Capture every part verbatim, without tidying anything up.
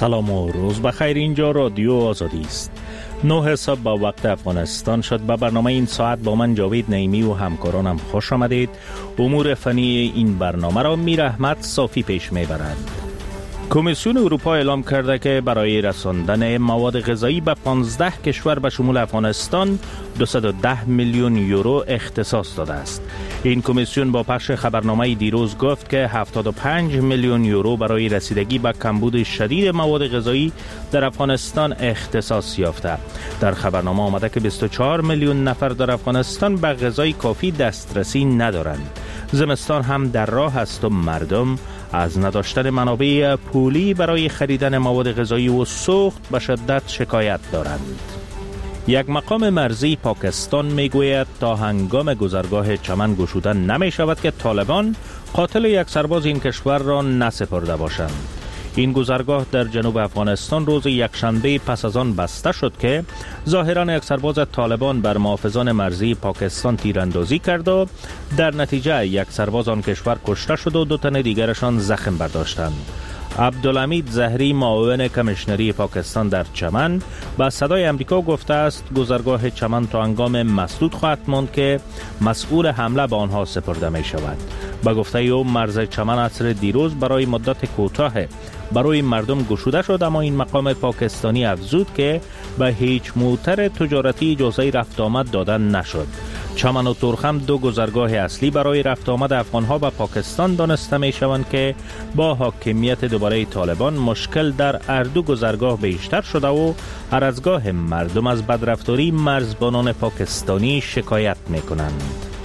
سلام و روز بخیر. اینجا رادیو آزادی است. نه صبح با وقت افغانستان شد. به برنامه این ساعت با من جاوید نعیمی و همکارانم خوش آمدید. امور فنی این برنامه را میر احمد صافی پیش میبرد. کمیسیون اروپا اعلام کرده که برای رساندن مواد غذایی به پانزده کشور به شمول افغانستان دویست و ده میلیون یورو اختصاص داده است. این کمیسیون با پخش خبرنامه دیروز گفت که هفتاد و پنج میلیون یورو برای رسیدگی به کمبود شدید مواد غذایی در افغانستان اختصاص یافته. در خبرنامه آمده که بیست و چهار میلیون نفر در افغانستان به غذای کافی دسترسی ندارند. زمستان هم در راه است و مردم از نداشتن منابع پولی برای خریدن مواد غذایی و سوخت به شدت شکایت دارند. یک مقام مرزی پاکستان میگوید تا هنگام گذرگاه چمن گشوده نمی شود که طالبان قاتل یک سرباز این کشور را نسپرده باشند. این گذرگاه در جنوب افغانستان روز یکشنبه پس از آن بسته شد که ظاهرا یک سرباز طالبان بر محافظان مرزی پاکستان تیراندازی کرد و در نتیجه یک سرباز آن کشور کشته شد و دو تن دیگرشان زخم برداشتند. عبدالحمید زهری معاون کمیشنری پاکستان در چمن با صدای امریکا گفته است گذرگاه چمن تا هنگام مسدود خواهد ماند که مسئول حمله به آنها سپرده می شود. با گفته او مرز چمن عصر دیروز برای مدت کوتاه برای مردم گشوده شد، اما این مقام پاکستانی افزود که به هیچ موتر تجارتی اجازه رفت آمد دادن نشد. چمن و ترخم دو گذرگاه اصلی برای رفت آمد افغانها به پاکستان دانسته می شوند که با حاکمیت دوباره طالبان مشکل در هر دو گذرگاه بیشتر شده و هر از گاه مردم از بدرفتاری مرزبانان پاکستانی شکایت می کنند.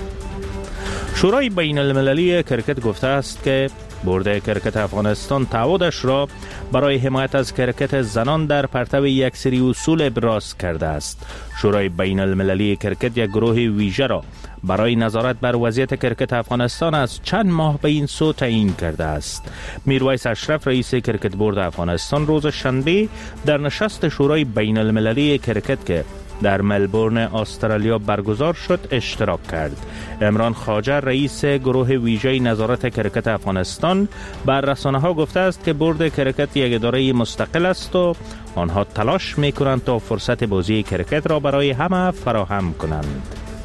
شورای بین المللی کرکت گفته است که بورد کرکت افغانستان تعهدش را برای حمایت از کرکت زنان در پرتو یک سری اصول ابراز کرده است. شورای بین المللی کرکت یک گروه ویژه را برای نظارت بر وضعیت کرکت افغانستان از چند ماه به این سو تعیین کرده است. میرویس اشرف رئیس کرکت بورد افغانستان روز شنبه در نشست شورای بین المللی کرکت که در ملبورن استرالیا برگزار شد اشتراک کرد. عمران خواجه رئیس گروه ویژه نظارت کرکت افغانستان بر رسانه ها گفته است که بورد کرکت یک اداره مستقل است و آنها تلاش می کنند تا فرصت بازی کرکت را برای همه فراهم کنند.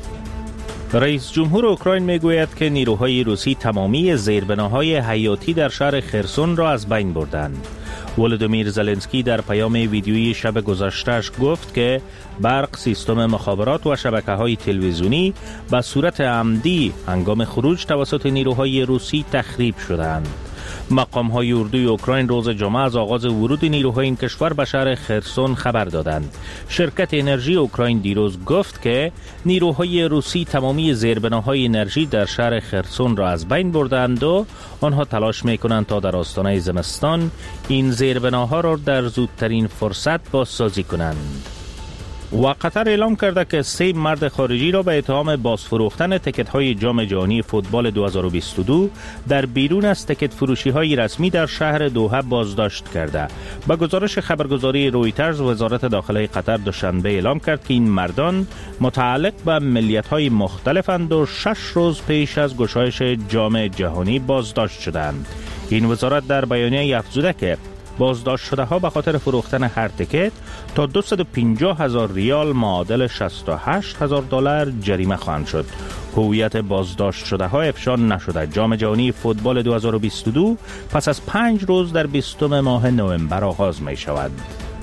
رئیس جمهور اوکراین میگوید که نیروهای روسی تمامی زیربناهای حیاتی در شهر خرسون را از بین بردند. ولودیمیر زلنسکی در پیام ویدیویی شب گذشته‌اش گفت که برق، سیستم مخابرات و شبکه‌های تلویزیونی به صورت عمدی هنگام خروج توسط نیروهای روسی تخریب شدند. مقام‌های اردوی اوکراین روز جمعه از آغاز ورود نیروهای این کشور به شهر خرسون خبر دادند. شرکت انرژی اوکراین دیروز گفت که نیروهای روسی تمامی زیربناهای انرژی در شهر خرسون را از بین بردند و آنها تلاش می‌کنند تا در آستانه زمستان این زیربناها را در زودترین فرصت بازسازی کنند. و قطر اعلام کرده که سه مرد خارجی را به اتهام بازفروختن تکت‌های جام جهانی فوتبال دو هزار و بیست و دو در بیرون از تکت فروشی‌های رسمی در شهر دوحه بازداشت کرده. با گزارش خبرگزاری رویترز، وزارت داخله قطر دوشنبه اعلام کرد که این مردان متعلق به ملیت‌های مختلفند و شش روز پیش از گشایش جام جهانی بازداشت شدند. این وزارت در بیانیه افزوده که بازداشت شده ها به خاطر فروختن هر تکت تا دویست و پنجاه هزار ریال معادل شصت و هشت هزار دلار جریمه خواهند شد. هویت بازداشت شده ها افشا نشده. جام جهانی فوتبال دو هزار و بیست و دو پس از پنج روز در بیستم ماه نوامبر آغاز می شود.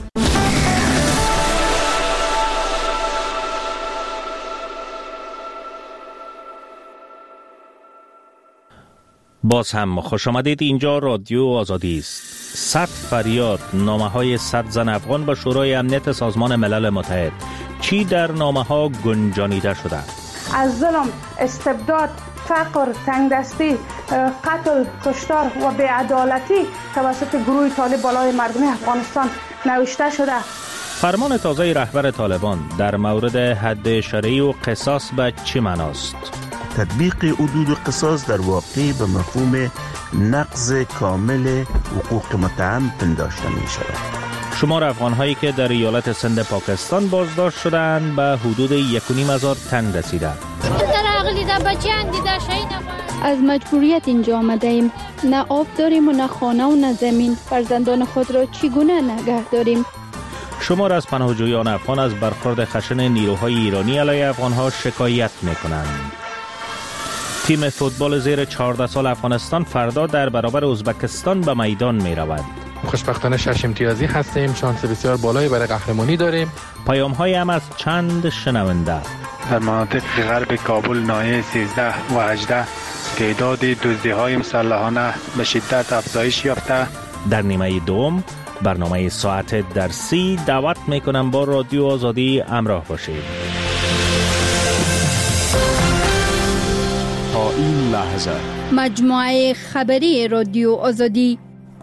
باز هم خوش آمدید. اینجا رادیو آزادی است. صد فریاد، نامه های صد زن افغان به شورای امنیت سازمان ملل متحد. چی در نامه ها گنجانیده شده؟ از ظلم، استبداد، فقر، تنگدستی، قتل، کشتار و بی‌عدالتی توسط گروه طالب بالای مردم افغانستان نوشته شده. فرمان تازه رهبر طالبان در مورد حد شرعی و قصاص به چه معناست؟ تطبیق حدود قصاص در واقع به مفهوم نقض کامل حقوق متهم پنداشته می شود. شمار افغان‌هایی که در ایالت سند پاکستان بازداشت شدند به حدود یک و نیم هزار تن رسیده. در عقلی در بچه اندی در شهید از مجبوریت اینجا آمده ایم. نه آب داریم و نه خانه و نه زمین. فرزندان خود را چگونه نگه داریم؟ شمار از پناهجویان افغان از برخورد خشن نیروهای ایرانی علیه افغانها شکایت میکنند. تیم فوتبال زیر چهارده سال افغانستان فردا در برابر ازبکستان به میدان می رود. خوشبختانه شش امتیازی هستیم، شانس بسیار بالایی برای قهرمانی داریم. پیام های هم از چند شنونده. در مناطق غرب کابل ناحیه سیزده و هجده تعداد دزدی‌های مسلحانه به شدت افزایش یافته. در نیمه دوم برنامه ساعت درسی دعوت میکنم با رادیو آزادی همراه باشید. تا این لحظه مجموعه خبری رادیو آزادی.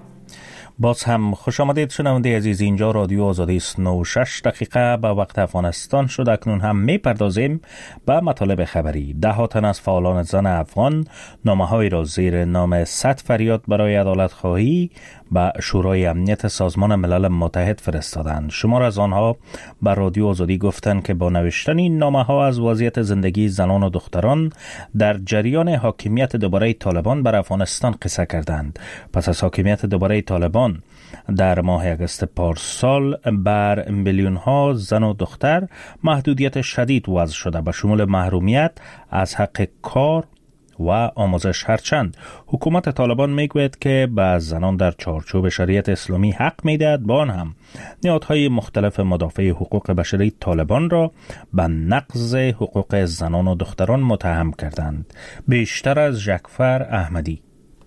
باز هم خوش آمدید شنونده عزیز، اینجا رادیو آزادی است. نه و شش دقیقه به وقت افغانستان شد. اکنون هم می پردازیم به مطالب خبری. ده ها تن از فعالان زن افغان نامه‌هایی را زیر نام صد فریاد برای عدالت خواهی به شورای امنیت سازمان ملل متحد فرستادند. شمار از آنها به رادیو آزادی گفتند که با نوشتن این نامه‌ها از وضعیت زندگی زنان و دختران در جریان حاکمیت دوباره طالبان بر افغانستان قصه کردند. پس از حاکمیت دوباره طالبان در ماه اگست پارسال بر میلیون ها زن و دختر محدودیت شدید وضع شده به شمول محرومیت از حق کار و آموزش. هرچند حکومت طالبان میگوید که به زنان در چارچوب شریعت اسلامی حق میدهد، با آن هم نهادهای مختلف مدافع حقوق بشری طالبان را به نقض حقوق زنان و دختران متهم کردند. بیشتر از ژکفر احمدی.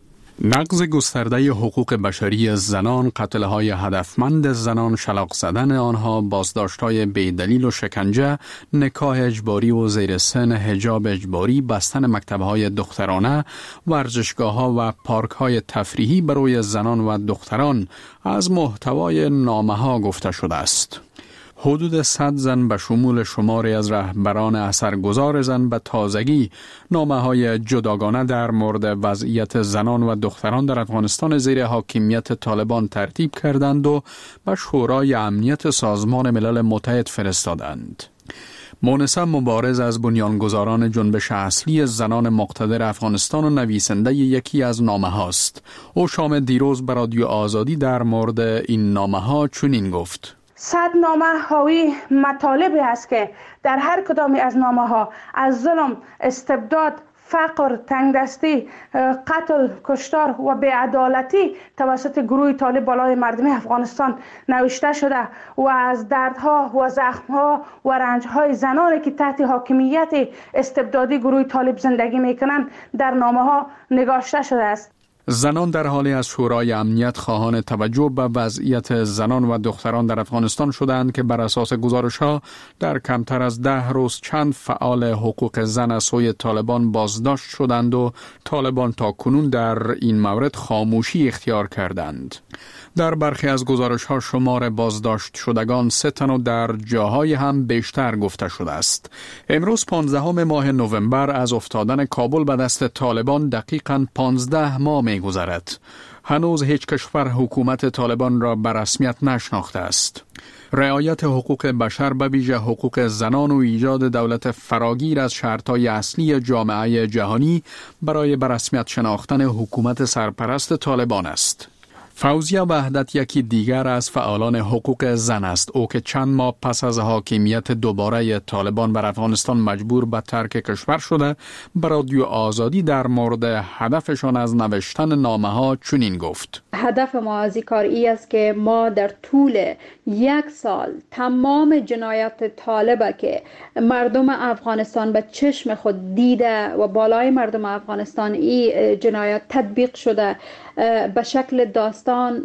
نقض گسترده حقوق بشری زنان، قتل‌های هدفمند زنان، شلاق زدن آنها، بازداشت‌های بی‌دلیل و شکنجه، نکاح اجباری و زیر سن، حجاب اجباری، بستن مکتب‌های دخترانه، ورزشگاه‌ها و پارک‌های تفریحی برای زنان و دختران از محتوای نامه‌ها گفته شده است. حدود صد زن به شمول شماری از رهبران اثرگذار زن به تازگی نامه‌های جداگانه در مورد وضعیت زنان و دختران در افغانستان زیر حاکمیت طالبان ترتیب کردند و به شورای امنیت سازمان ملل متحد فرستادند. مونسه مبارز از بنیانگذاران جنبش اصلی زنان مقتدر افغانستان و نویسنده یکی از نامه هاست. او شام دیروز به رادیو آزادی در مورد این نامه ها چنین گفت: صد نامه حاوی مطالبی است که در هر کدام از نامه ها از ظلم، استبداد، فقر، تنگدستی، قتل، کشتار و بی‌عدالتی توسط گروه طالب بالای مردم افغانستان نوشته شده و از دردها و زخمها و رنجهای زنانی که تحت حاکمیت استبدادی گروه طالب زندگی میکنند در نامه ها نگاشته شده است. زنان در حالی از شورای امنیت خواهان توجه به وضعیت زنان و دختران در افغانستان شدند که بر اساس گزارش‌ها در کمتر از ده روز چند فعال حقوق زن از سوی طالبان بازداشت شدند و طالبان تا کنون در این مورد خاموشی اختیار کردند. در برخی از گزارش‌ها شمار بازداشت شدگان سه تن و در جاهای هم بیشتر گفته شده است. امروز پانزدهم ماه نوامبر از افتادن کابل به دست طالبان دقیقاً پانزده ماه می‌گذرد. هنوز هیچ کشور حکومت طالبان را به رسمیت نشناخته است. رعایت حقوق بشر به ویژه حقوق زنان و ایجاد دولت فراگیر از شرط‌های اصلی جامعه جهانی برای به رسمیت شناختن حکومت سرپرست طالبان است. فوزیه وحدت یکی دیگر از فعالان حقوق زن است. او که چند ماه پس از حاکمیت دوباره طالبان بر افغانستان مجبور به ترک کشور شده، به رادیو آزادی در مورد هدفشان از نوشتن نامه ها چنین گفت: هدف ما از این کار ای است که ما در طول یک سال تمام جنایات طالبه که مردم افغانستان به چشم خود دیده و بالای مردم افغانستان این جنایات تطبیق شده به شکل داستان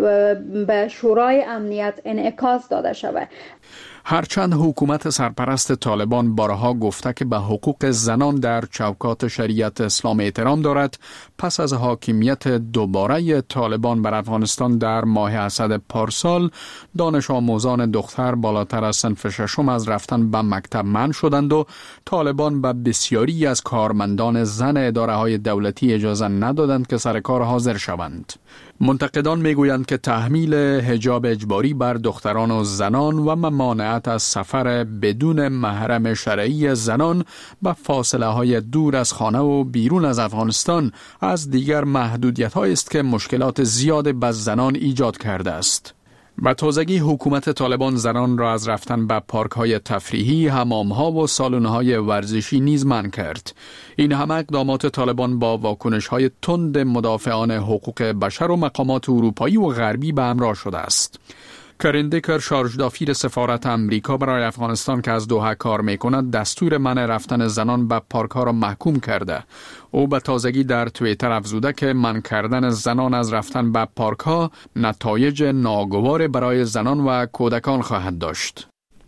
به شورای امنیت انعکاس داده شود. هرچند حکومت سرپرست طالبان بارها گفته که به حقوق زنان در چوکات شریعت اسلام احترام دارد، پس از حاکمیت دوباره طالبان بر افغانستان در ماه اسد پارسال، دانش آموزان دختر بالاتر از صنف ششم از رفتن به مکتب منع شدند و طالبان به بسیاری از کارمندان زن اداره‌های دولتی اجازه ندادند که سر کار حاضر شوند. منتقدان میگویند که تحمیل حجاب اجباری بر دختران و زنان و ممانعت از سفر بدون محرم شرعی زنان به فاصله های دور از خانه و بیرون از افغانستان از دیگر محدودیت‌هایی است که مشکلات زیاد به زنان ایجاد کرده است. به تازگی حکومت طالبان زنان را از رفتن به پارک‌های تفریحی، حمام‌ها و سالن‌های ورزشی نیز منع کرد. این همه اقدامات طالبان با واکنش‌های تند مدافعان حقوق بشر و مقامات اروپایی و غربی به همراه شده است. کرین دیکر، شارژدافیر سفارت امریکا برای افغانستان که از دوحه کار میکند، دستور منع رفتن زنان به پارک‌ها را محکوم کرده. او به تازگی در توییتر افزوده که منع کردن زنان از رفتن به پارک‌ها نتایج ناگوار برای زنان و کودکان خواهد داشت.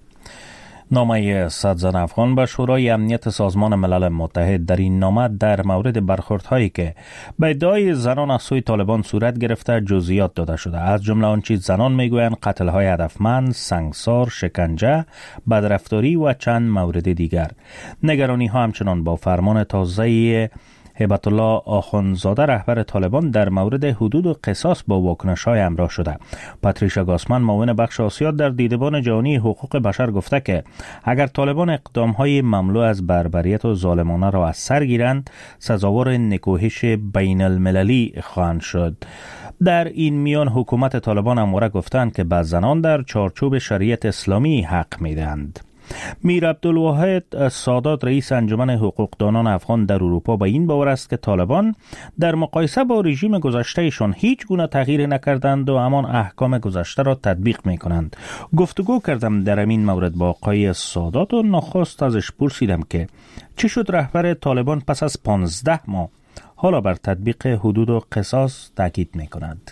نامه صد زن افغان به شورای امنیت سازمان ملل متحد در این نامه در مورد برخوردهایی که به ادعای زنان از سوی طالبان صورت گرفته جزئیات داده شده. از جمله آنچه زنان میگویند قتل‌های هدفمند، سنگسار، شکنجه، بدرفتاری و چند مورد دیگر. نگرانی ها همچنان با فرمان تازه هیبت الله آخوندزاده رهبر طالبان در مورد حدود و قصاص با واکنش‌های همراه شده. پاتریشا گاسمن معاون بخش آسیا در دیدبان جهانی حقوق بشر گفته که اگر طالبان اقدام‌های مملو از بربریت و ظالمانه را از سر گیرند، سزاوار نکوهش بین المللی خواهند شد. در این میان حکومت طالبان همواره گفتند که به زنان در چارچوب شریعت اسلامی حق میدهند. میر عبدالواحد سادات رئیس انجمن حقوقدانان افغان در اروپا با این باور است که طالبان در مقایسه با رژیم گذشتهشان هیچ گونه تغییر نکردند و همان احکام گذشته را تطبیق می کنند. گفتگو کردم در این مورد با آقای سادات و نخست ازش پرسیدم که چه شد رهبر طالبان پس از پانزده ماه حالا بر تطبیق حدود و قصاص تاکید می کند.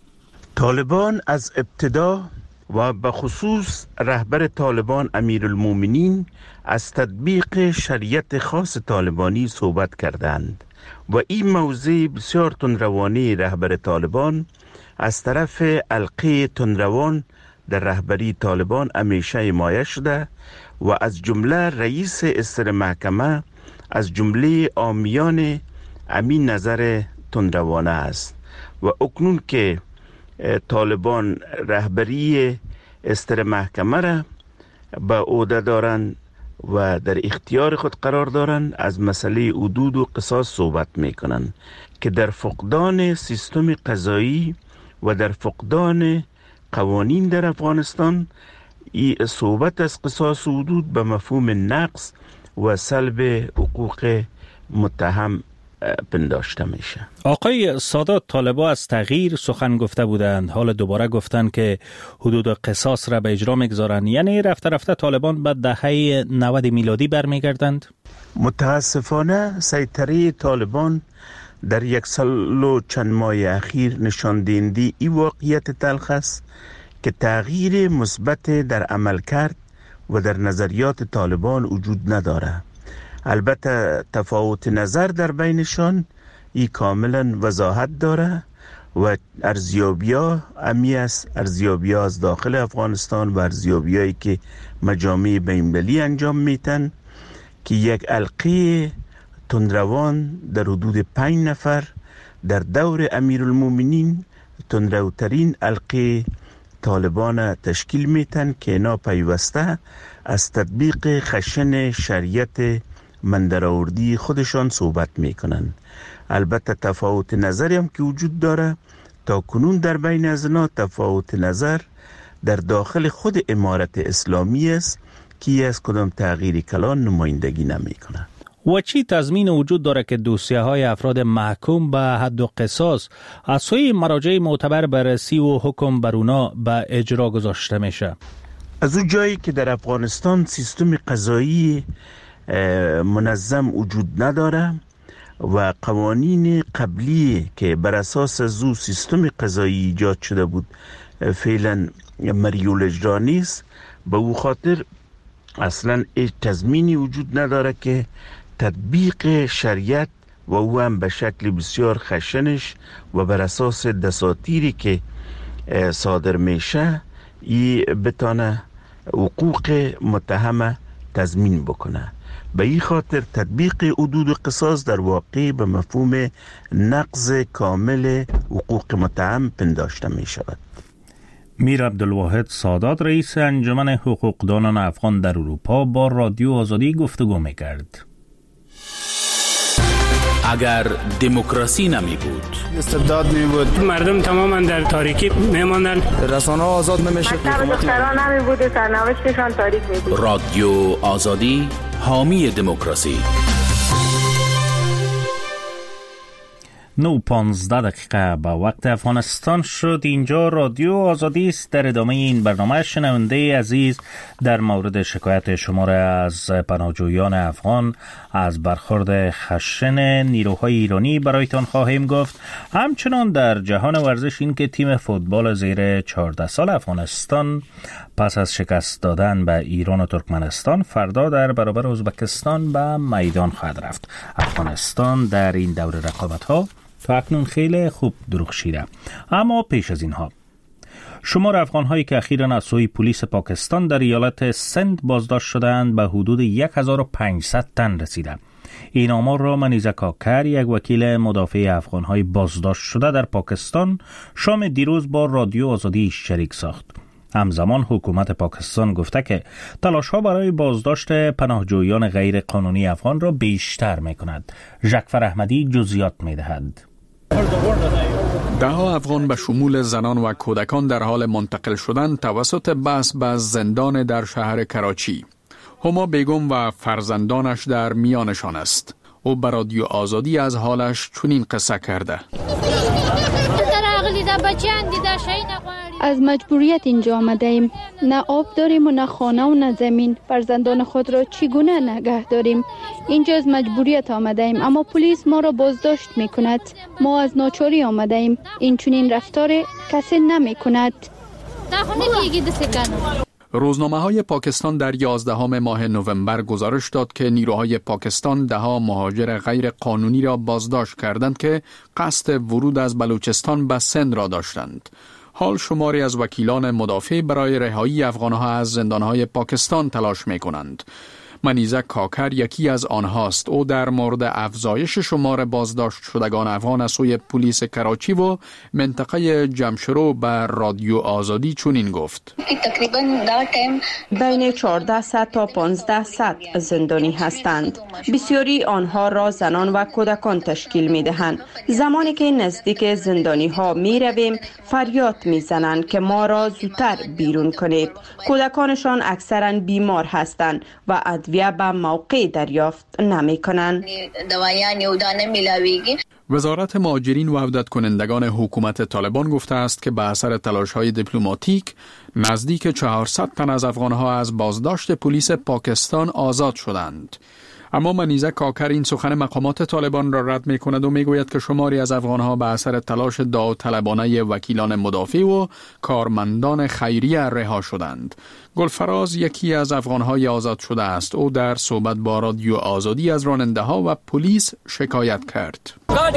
طالبان از ابتدا و به خصوص رهبر طالبان امیرالمومنین از تطبیق شریعت خاص طالبانی صحبت کردند و این موضوع بسیار تندروانه رهبر طالبان از طرف حلقه تندروان در رهبری طالبان همیشه حمایه شده و از جمله رئیس اصر محکمه از جمله عامیان امین نظر تندروانه است و اکنون که طالبان رهبری استر محکمه را به عهده دارند و در اختیار خود قرار دارند، از مسئله حدود و قصاص صحبت می کنند که در فقدان سیستم قضایی و در فقدان قوانین در افغانستان ای صحبت از قصاص و حدود به مفهوم نقص و سلب حقوق متهم پنداشته میشه. آقای سادات، طالبا از تغییر سخن گفته بودند، حالا دوباره گفتند که حدود قصاص را به اجرا میگذارند، یعنی رفته رفته طالبان به دهه نود میلادی برمیگردند؟ متاسفانه سیطره طالبان در یک سال و چند ماه اخیر نشان دهنده این واقعیت تلخ است که تغییر مثبت در عمل کرد و در نظریات طالبان وجود نداره. البته تفاوت نظر در بینشان ای کاملا وضاحت داره و ارزیابی‌ها امی است، ارزیابی‌ها از داخل افغانستان و ارزیابی‌هایی که مجامع بین‌المللی انجام میتن که یک حلقه تندروان در حدود پنج نفر در دور امیرالمومنین تندروترین حلقه طالبان تشکیل میتن که اینا پیوسته از تطبیق خشن شریعت مندرآوردی خودشان صحبت میکنن. البته تفاوت نظری هم که وجود داره، تا کنون در بین از اینا تفاوت نظر در داخل خود امارت اسلامی است که از کدام تغییر کلان نمایندگی نمیکنه. و چی تضمین وجود داره که دوسیه های افراد محکوم به حد و قصاص از سوی مراجع معتبر بررسی و حکم بر اونا به اجرا گذاشته میشه؟ از اون جایی که در افغانستان سیستم قضایی منظم وجود نداره و قوانین قبلی که بر اساس از او سیستم قضایی ایجاد شده بود فعلا مریول اجرا نیست، به او خاطر اصلا هیچ تضمینی وجود نداره که تطبیق شریعت و او هم به شکل بسیار خشنش و بر اساس دساتیری که صادر میشه ای بتانه حقوق متهم تضمین بکنه. به این خاطر تطبیق حدود قصاص در واقع به مفهوم نقض کامل حقوق متهم پنداشته می شود. میر عبدالواحد سادات رئیس انجمن حقوقدانان افغان در اروپا با رادیو آزادی گفتگو می کرد. اگر دموکراسی نمی بود، استبداد می بود، مردم تماما در تاریکی می ماندن، رسانه آزاد نمی شد، دختران نمی بود، سرنوشتشان تاریک می بود. رادیو آزادی حامی دموکراسی. نو پانزده دقیقه به وقت افغانستان شد. اینجا رادیو آزادی است. در ادامه این برنامه شنونده عزیز در مورد شکایت شماره از پناهجویان افغان از برخورد خشن نیروهای ایرانی برایتان خواهیم گفت. همچنان در جهان ورزش این که تیم فوتبال زیر چهارده سال افغانستان پس از شکست دادن به ایران و ترکمنستان فردا در برابر ازبکستان به میدان خواهد رفت. افغانستان در این دور رقابت ها تا اکنون خیلی خوب درخشیده. اما پیش از اینها شمار افغان هایی که اخیراً از سوی پلیس پاکستان در ایالت سند بازداشت شدند به حدود هزار و پانصد تن رسیده. این آمار را منیزه کاکر، یک وکیل مدافع افغان های بازداشت شده در پاکستان، شام دیروز با رادیو آزادی شریک ساخت. همزمان حکومت پاکستان گفته که تلاش‌ها برای بازداشت پناهجویان غیر قانونی افغان را بیشتر می‌کند. ژکفر احمدی جزئیات می‌دهد. ده ها افغان به شمول زنان و کودکان در حال منتقل شدن توسط بس به زندان در شهر کراچی. هما بیگم و فرزندانش در میانشان است. او به رادیو آزادی از حالش چنین قصه کرده. از مجبوریت اینجا آمده ایم. نه آب داریم و نه خانه و نه زمین. فرزندان خود را چگونه نگه داریم؟ اینجا از مجبوریت آمده ایم، اما پلیس ما را بازداشت می کند. ما از ناچاری آمده ایم. این چنین رفتار کسی نمی کند. روزنامه های پاکستان در یازدهم ماه نوامبر گزارش داد که نیروهای پاکستان ده ها مهاجر غیر قانونی را بازداشت کردند که قصد ورود از بلوچستان به سند را داشتند. حال شماری از وکیلان مدافع برای رهایی افغانها از زندانهای پاکستان تلاش می کنند. منیزه کاکر یکی از آنهاست. او در مورد افزایش شمار بازداشت شدگان افغان از سوی پلیس کراچی و منطقه جمشرو بر رادیو آزادی چنین گفت. تقریبا در تایم بین چهارده صد تا پانزده صد زندانی هستند. بسیاری آنها را زنان و کودکان تشکیل می دهند. زمانی که نزدیک زندانی ها می رویم فریاد می زنند که ما را زودتر بیرون کنید. کودکانشان اکثرا بیمار هستند و ادویه به موقع دریافت نمی کنند. وزارت مهاجرین و عودت کنندگان حکومت طالبان گفته است که به اثر تلاش‌های دیپلماتیک نزدیک چهارصد تن از افغان‌ها از بازداشت پلیس پاکستان آزاد شدند. اما منیزه کاکر این سخن مقامات طالبان را رد می کند و می گوید که شماری از افغانها به اثر تلاش داوطلبانه وکیلان مدافع و کارمندان خیریه رها شدند. گلفراز یکی از افغانهای آزاد شده است. او در صحبت با رادیو آزادی از راننده ها و پلیس شکایت کرد.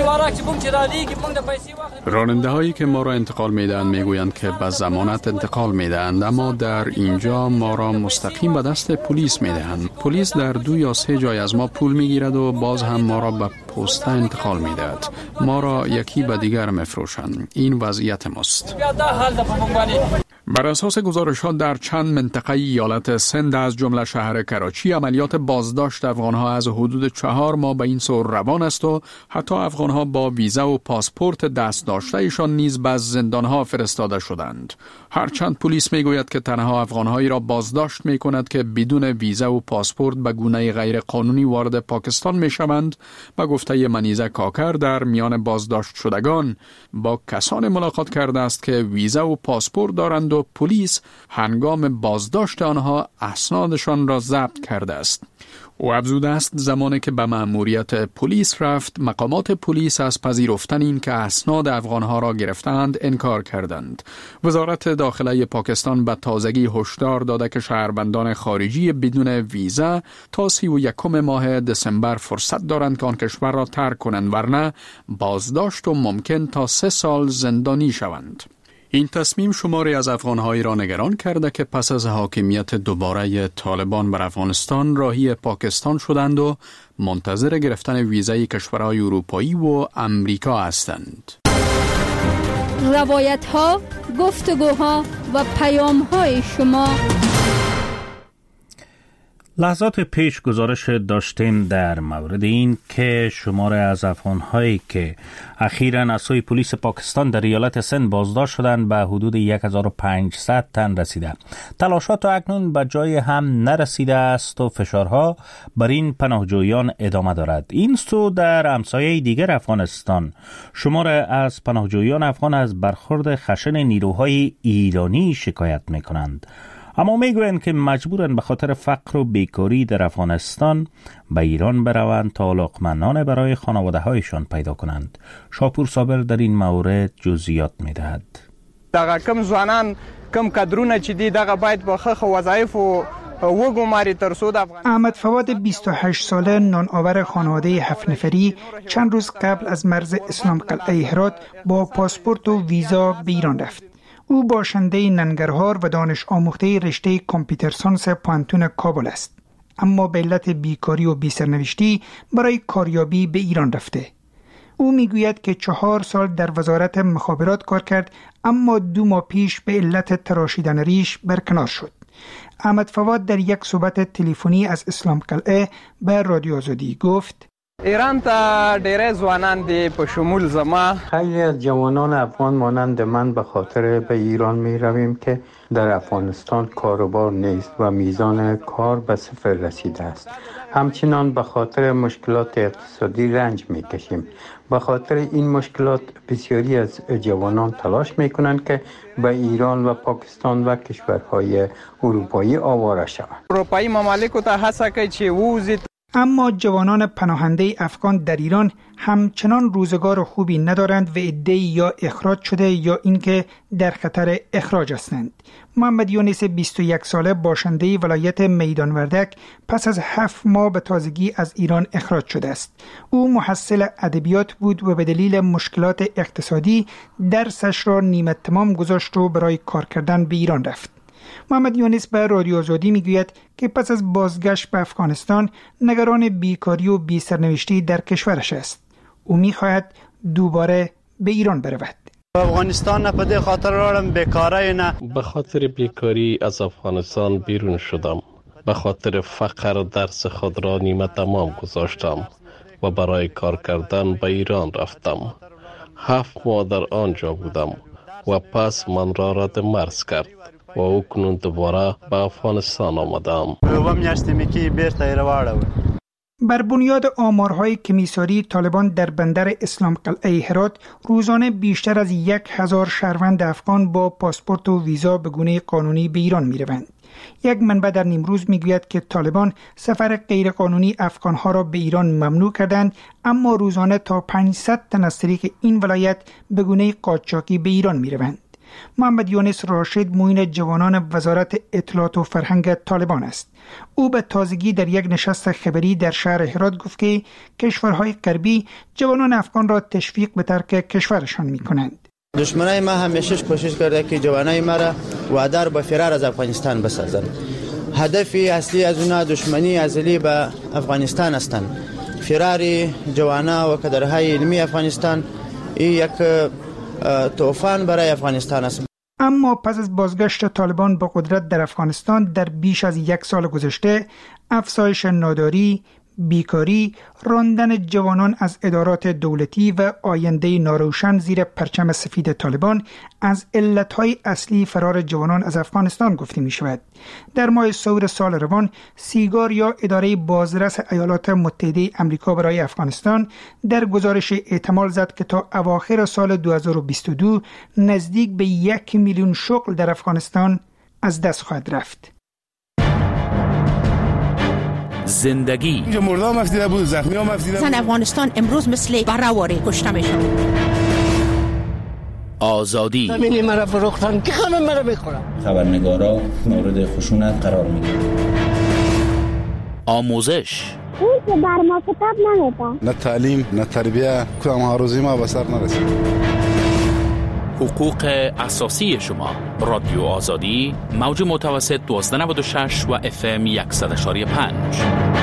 راننده هایی که ما را انتقال می دهند می گویند که به ضمانت انتقال می دهند، اما در اینجا ما را مستقیم به دست پلیس می دهند. پلیس در دو یا سه جای از ما پول می گیرد و باز هم ما را به پسته انتقال می دهد. ما را یکی به دیگر می فروشند. این وضعیت ماست. بر اساس گزارش‌ها در چند منطقه ایالت سند از جمله شهر کراچی عملیات بازداشت افغان‌ها از حدود چهار ماه به این سو روان است و حتی افغان‌ها با ویزا و پاسپورت دست داشته‌شان نیز به زندان‌ها فرستاده شدند. هرچند پلیس می‌گوید که تنها افغان‌هایی را بازداشت می‌کند که بدون ویزا و پاسپورت به گونه غیر قانونی وارد پاکستان می‌شوند، به گفته منیزه کاکر در میان بازداشت شدگان با کسان ملاقات کرده است که ویزا و پاسپورت دارند و پلیس هنگام بازداشت آنها اسنادشان را ضبط کرده است. او افزوده است زمانی که به مأموریت پلیس رفت، مقامات پلیس از پذیرفتن این که اسناد افغانها را گرفتند انکار کردند. وزارت داخله پاکستان به تازگی هشدار داده که شهروندان خارجی بدون ویزا تا سی و یکم ماه دسامبر فرصت دارند که آن کشور را ترک کنند، ورنه بازداشت و ممکن تا سه سال زندانی شوند. این تصمیم شماری از افغان‌هایی را نگران کرده که پس از حاکمیت دوباره طالبان بر افغانستان راهی پاکستان شدند و منتظر گرفتن ویزای کشورهای اروپایی و امریکا هستند. روایت‌ها، گفتگوها و پیام‌های شما. لحظات پیش گزارش داشتیم در مورد این که شمار از افغان‌هایی که اخیراً از سوی پلیس پاکستان در ایالت سند بازداشت شدند به حدود یک هزار و پانصد تن رسیده. تلاشات تا اکنون به جای هم نرسیده است و فشارها بر این پناهجویان ادامه دارد. این سو در همسایه دیگر افغانستان شمار از پناهجویان افغان از برخورد خشن نیروهای ایرانی شکایت می‌کنند. اما میگویند که مجبورن به خاطر فقر و بیکاری در افغانستان به ایران بروند تا لقمه‌نان برای خانواده هایشان پیدا کنند. شاپور صابر در این مورد جزئیات میدهد. دغه کم ځوانان کم کادرونه چې دي دغه باید با خخ وظایف و وګماري ترڅو د افغان احمد فواد بیست و هشت ساله نانآور خانواده هفت نفری چند روز قبل از مرز اسلام قلعه هرات با پاسپورت و ویزا به ایران رفت. او باشنده ننگرهار و دانش آموخته رشته کامپیوتر ساینس پانتون کابل است، اما به علت بیکاری و بی‌سرنوشتی برای کاریابی به ایران رفته. او میگوید که چهار سال در وزارت مخابرات کار کرد، اما دو ماه پیش به علت تراشیدن ریش برکنار شد. احمد فواد در یک صحبت تلفنی از اسلام قلعه به رادیو آزادی گفت: ایران تا ډیره ځوانان دي په شمول زما. خیلی از جوانان افغان مانند من به خاطر به ایران می رویم که در افغانستان کاروبار نیست و میزان کار به صفر رسیده است. همچنان به خاطر مشکلات اقتصادی رنج می کشیم. به خاطر این مشکلات بسیاری از جوانان تلاش می کنند که به ایران و پاکستان و کشورهای اروپایی آواره شوند. اروپایی ممالک ته هڅه کوي چې ووځي. اما جوانان پناهنده افغان در ایران همچنان روزگار خوبی ندارند و عده‌ای یا اخراج شده یا اینکه در خطر اخراج هستند. محمد یونس بیست و یک ساله باشنده ولایت میدان وردک پس از هفت ماه به تازگی از ایران اخراج شده است. او محصل ادبیات بود و به دلیل مشکلات اقتصادی درسش را نیمه تمام گذاشت و برای کار کردن به ایران رفت. محمد یونس به رادیو آزادی میگوید که پس از بازگشت به افغانستان نگران بیکاری و بی‌سرنوشتی در کشورش است. او میخواهد دوباره به ایران برود. افغانستان نه په دې خاطر راړم بیکاری نه. به خاطر بیکاری از افغانستان بیرون شدم. به خاطر فقر درس خود را نیمه تمام گذاشتم و برای کار کردن به ایران رفتم. هفت ماه در آنجا بودم و پس من را رد مرز کرد و او کنون دوباره به افغانستان آمدم. بر بنیاد آمارهای کمیساری طالبان در بندر اسلام قلعه هرات روزانه بیشتر از یک هزار شهروند افغان با پاسپورت و ویزا به گونه قانونی به ایران می روند. یک منبع در نیمروز می گوید که طالبان سفر غیرقانونی افغانها را به ایران ممنوع کردند، اما روزانه تا پانصد تن از طریق این ولایت به گونه قاچاقی به ایران می روند. محمد یونس راشد معین جوانان وزارت اطلاعات و فرهنگ طالبان است. او به تازگی در یک نشست خبری در شهر هرات گفت که کشورهای غربی جوانان افغان را تشویق به ترک کشورشان می کنند. دشمنای ما همیشه کوشش کرده که جوانای ما را وادار به فرار از افغانستان بسازند. هدف اصلی از اونها دشمنی ازلی به افغانستان هستند. فرار جوانا و کادرهای علمی افغانستان یک طوفان برای افغانستان است. اما پس از بازگشت طالبان به قدرت در افغانستان در بیش از یک سال گذشته، افزایش ناداری، بیکاری، راندن جوانان از ادارات دولتی و آینده ناروشن زیر پرچم سفید طالبان از علتهای اصلی فرار جوانان از افغانستان گفته می شود. در ماه سور سال روان، سیگار یا اداره بازرس ایالات متحده امریکا برای افغانستان در گزارش احتمال زد که تا اواخر سال دو هزار و بیست و دو نزدیک به یک میلیون شغل در افغانستان از دست خواهد رفت. زندگی اینجا مرده هم افدیده بود، زخمی هم افدیده بود. زن افغانستان امروز مثل برآوری کشته میشن. آزادی زمینی مرا فروختن که همه مرا میخورن. خبرنگارا مورد خشونت قرار میگیرن. آموزش اون که بر ما کتاب نمیدن. نه تعلیم نه تربیه، کدام ها روزی ما به سر نرسید. حقوق اساسی شما. رادیو آزادی، موج متوسط دوازده نود و شش و اف ام صد و پنج.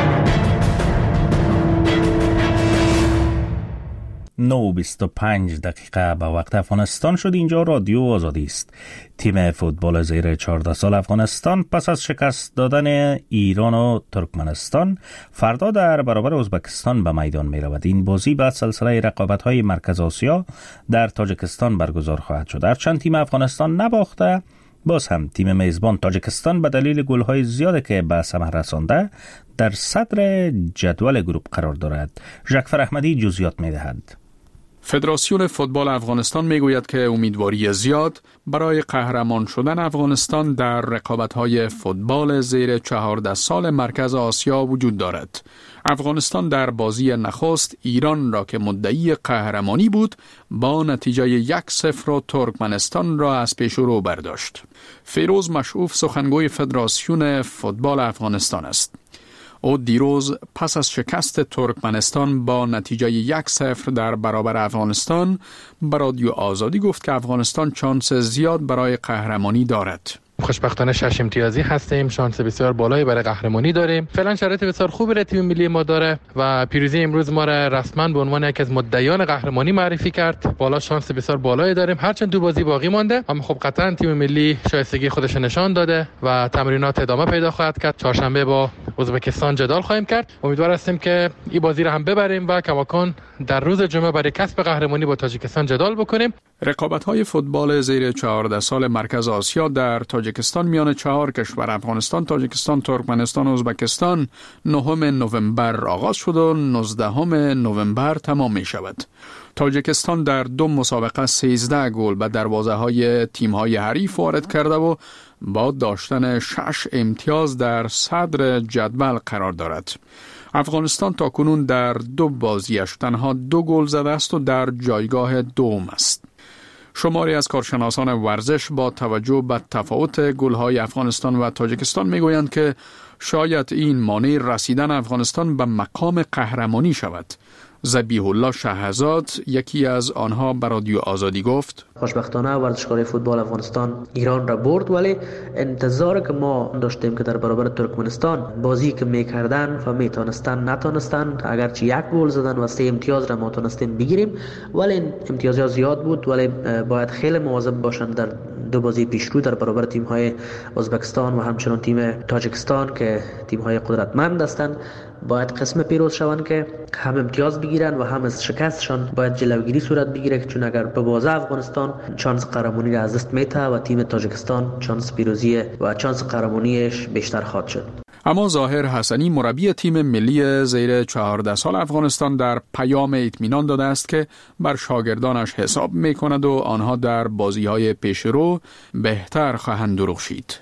نه و بیست و پنج دقیقه به وقت افغانستان شد. اینجا رادیو آزادی است. تیم فوتبال زیر چهارده سال افغانستان پس از شکست دادن ایران و ترکمنستان فردا در برابر ازبکستان به میدان می رود. این بازی بعد سلسله رقابت‌های مرکز آسیا در تاجیکستان برگزار خواهد شد. هرچند تیم افغانستان نباخته، باز هم تیم میزبان تاجیکستان به دلیل گل‌های زیادی که به ثمر رسانده در صدر جدول گروپ قرار دارد. ژکفر احمدی جزئیات می‌دهد. فدراسیون فوتبال افغانستان میگوید که امیدواری زیاد برای قهرمان شدن افغانستان در رقابت‌های فوتبال زیر چهارده سال مرکز آسیا وجود دارد. افغانستان در بازی نخست ایران را که مدعی قهرمانی بود با نتیجه یک صفر و ترکمنستان را از پیش رو برداشت. فیروز مشعوف سخنگوی فدراسیون فوتبال افغانستان است. او دیروز پس از شکست ترکمنستان با نتیجه یک صفر در برابر افغانستان به رادیو آزادی گفت که افغانستان شانس زیاد برای قهرمانی دارد. خوشبختانه شش امتیازی هستیم، شانس بسیار بالایی برای قهرمانی داریم. فعلا شرایط بسیار خوبی برای تیم ملی ما داره و پیروزی امروز ما را رسما به عنوان یکی از مدعیان قهرمانی معرفی کرد. بالا شانس بسیار بالایی داریم، هرچند دو بازی باقی مانده، اما خب قطعا تیم ملی شایستگی خودش نشان داده و تمرینات ادامه پیدا خواهد کرد. چهارشنبه با ازبکستان جدال خواهیم کرد. امیدوار هستیم که این بازی را هم ببریم و کماکان در روز جمعه برای کسب قهرمانی با تاجیکستان جدال بکنیم. رقابت‌های فوتبال زیر چهارده سال مرکز آسیا در تاجیکستان میان چهار کشور افغانستان، تاجیکستان، ترکمنستان و ازبکستان نهم نوامبر آغاز شد و نوزدهم نوامبر تمام می شود. تاجیکستان در دو مسابقه سیزده گل به دروازه‌های تیم‌های حریف وارد کرده و با داشتن شش امتیاز در صدر جدول قرار دارد. افغانستان تاکنون در دو بازیش تنها دو گل زده است و در جایگاه دوم است. شماری از کارشناسان ورزش با توجه به تفاوت گل‌های افغانستان و تاجیکستان میگویند که شاید این مانع رسیدن افغانستان به مقام قهرمانی شود. ذبیح الله شهزاد یکی از آنها به رادیو آزادی گفت: خوشبختانه ورزشکارای فوتبال افغانستان ایران را برد، ولی انتظار که ما داشتیم که در برابر ترکمنستان بازی که میکردن و میتونستن نتونستن، اگرچه یک گل زدن و سه امتیاز را ما تونستیم بگیریم، ولی امتیازها زیاد بود، ولی باید خیلی مواظب باشن در دو بازی پیشرو در برابر تیم‌های ازبکستان و همچنین تیم تاجیکستان که تیم‌های قدرتمند هستند. باید قسم پیروز شوند که هم امتیاز بگیرن و هم از شکستشان باید جلوگیری صورت بگیره، چون اگر به بازه افغانستان شانس قهرمانی را از دست میته و تیم تاجیکستان شانس پیروزی و شانس قهرمانیش بیشتر خواهد شد. اما ظاهر حسنی مربی تیم ملی زیر چهارده سال افغانستان در پیام اطمینان داده است که بر شاگردانش حساب میکند و آنها در بازی‌های پیشرو بهتر خواهند درخشید.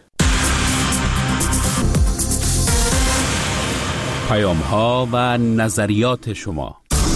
پیام‌ها و نظریات شما.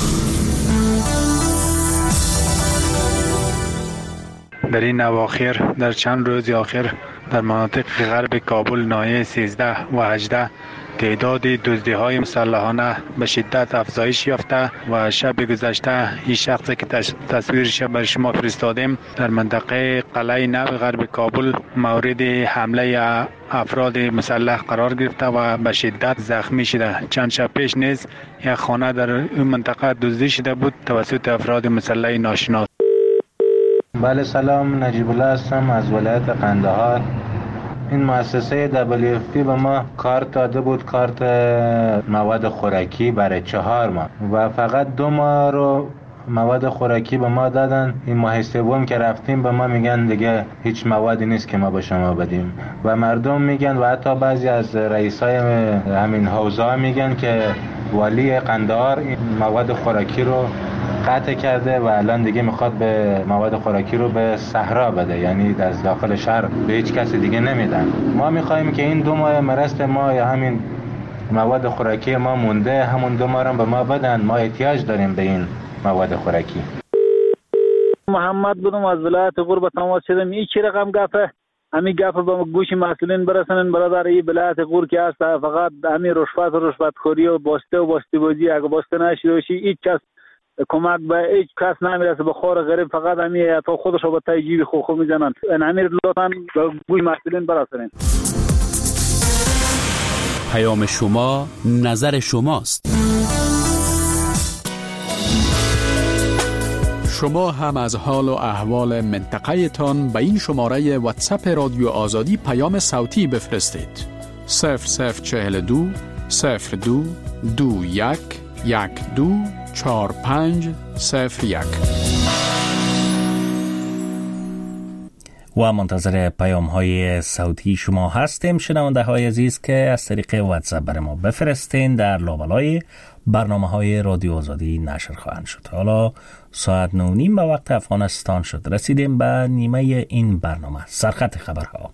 در این اواخر در چند روز اخیر در مناطق غرب کابل ناحیه سیزده و هجده تعداد دزدی‌های مسلحانه به شدت افزایش یافته و شب گذشته این شخصی که تصویرش بر شما فرستادیم در منطقه قلعه نو غرب کابل مورد حمله افراد مسلح قرار گرفته و به شدت زخمی شده. چند شب پیش نیز یک خانه در این منطقه دزدی شده بود توسط افراد مسلح ناشناس. بله سلام، نجیب الله هستم از ولایت قندهار. این مؤسسه دبلیو اف پی به ما کارت داده بود، کارت مواد خوراکی برای چهار ماه و فقط دو ماه رو مواد خوراکی به ما دادن. این ماه سوم که رفتیم به ما میگن دیگه هیچ موادی نیست که ما به شما بدیم و مردم میگن و حتی بعضی از رئیسای همین حوزه میگن که والی قندهار این مواد خوراکی رو قطع کرده و الان دیگه میخواد به مواد خوراکی رو به صحرا بده، یعنی از داخل شهر به هیچ کسی دیگه نمیدن. ما میخوایم که این دو ماه مرست ما یا همین مواد خوراکی ما مونده، همون دو ماه رو به ما بدن، ما احتیاج داریم به این مواد خوراکی. محمد بودم از ولایت غور تماس شدم. این چه رقم گفته؟ همین گپ به گوش مسئولین برسونن برادر. این ولایت غور که هست فقط همین رشوت و رشوت خوری و باسته و باسته بازی، اگه باسته نشده باشی هیچ کس کمک به هیچ کس نمیرسه. به خور غریب فقط همین تا خودش رو به تای جیب خود خود میزنن. همین لطفاً به گوش مسئولین برسونن. پیام شما نظر شماست. شما هم از حال و احوال منطقه تان به این شماره واتساپ رادیو آزادی پیام صوتی بفرستید. صفر صفر چهل دو صفر دو دو یک یک دو چهار پنج صفر یک. و منتظر پیام های صوتی شما هستیم. شنونده های عزیز که از طریق واتساپ برای ما بفرستین در لابلای برنامه های رادیو آزادی نشر خواهند شد. حالا ساعت نه و نیم به وقت افغانستان شد. رسیدیم به نیمه این برنامه. سرخط خبرها.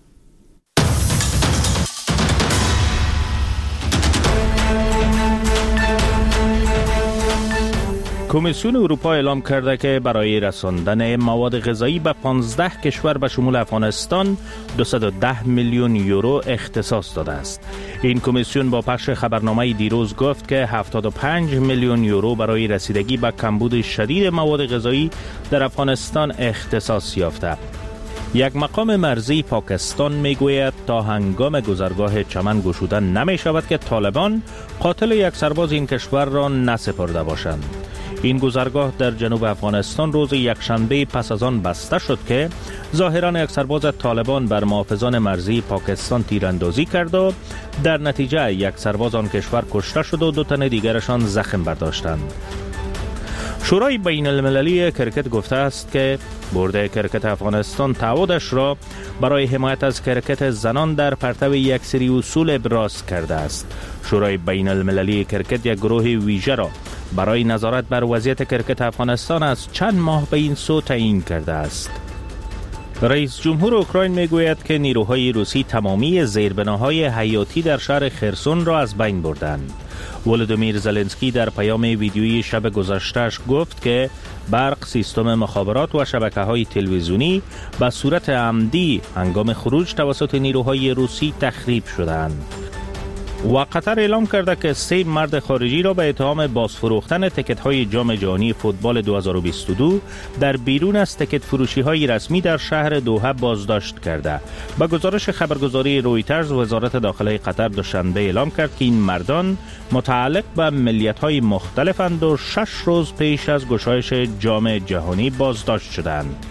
کمیسیون اروپا اعلام کرده که برای رساندن مواد غذایی به پانزده کشور به شمول افغانستان دویست و ده میلیون یورو اختصاص داده است. این کمیسیون با پخش خبرنامه دیروز گفت که هفتاد و پنج میلیون یورو برای رسیدگی به کمبود شدید مواد غذایی در افغانستان اختصاص یافته. یک مقام مرزی پاکستان میگوید تا هنگام گذرگاه چمن گشوده نمی شود که طالبان قاتل یک سرباز این کشور را نسپرده باشند. این گذرگاه در جنوب افغانستان روز یکشنبه پس از آن بسته شد که ظاهرا یک سرباز طالبان بر محافظان مرزی پاکستان تیراندازی کرد و در نتیجه یک سرباز آن کشور کشته شد و دو تن دیگرشان زخم برداشتند. شورای بین المللی کرکت گفته است که بورد کرکت افغانستان تعهدش را برای حمایت از کرکت زنان در پرتو یک سری اصول ابراز کرده است. شورای بین المللی کرکت یک گروه ویژه را برای نظارت بر وضعیت کرکت افغانستان از چند ماه به این سو تعیین کرده است. رئیس جمهور اوکراین میگوید که نیروهای روسی تمامی زیربناهای حیاتی در شهر خرسون را از بین بردند. ولودیمیر زلنسکی در پیام ویدیویی شب گذشته‌اش گفت که برق، سیستم مخابرات و شبکه‌های تلویزیونی به صورت عمدی هنگام خروج توسط نیروهای روسی تخریب شدند. و قطر اعلام کرده که سه مرد خارجی را به اتهام بازفروختن تکت‌های جام جهانی فوتبال دو هزار و بیست و دو در بیرون از تکت فروشی‌های رسمی در شهر دوحه بازداشت کرده. با گزارش خبرگزاری رویترز، وزارت داخله قطر دوشنبه اعلام کرد که این مردان متعلق به ملیت‌های مختلفند و شش روز پیش از گشایش جام جهانی بازداشت شدند.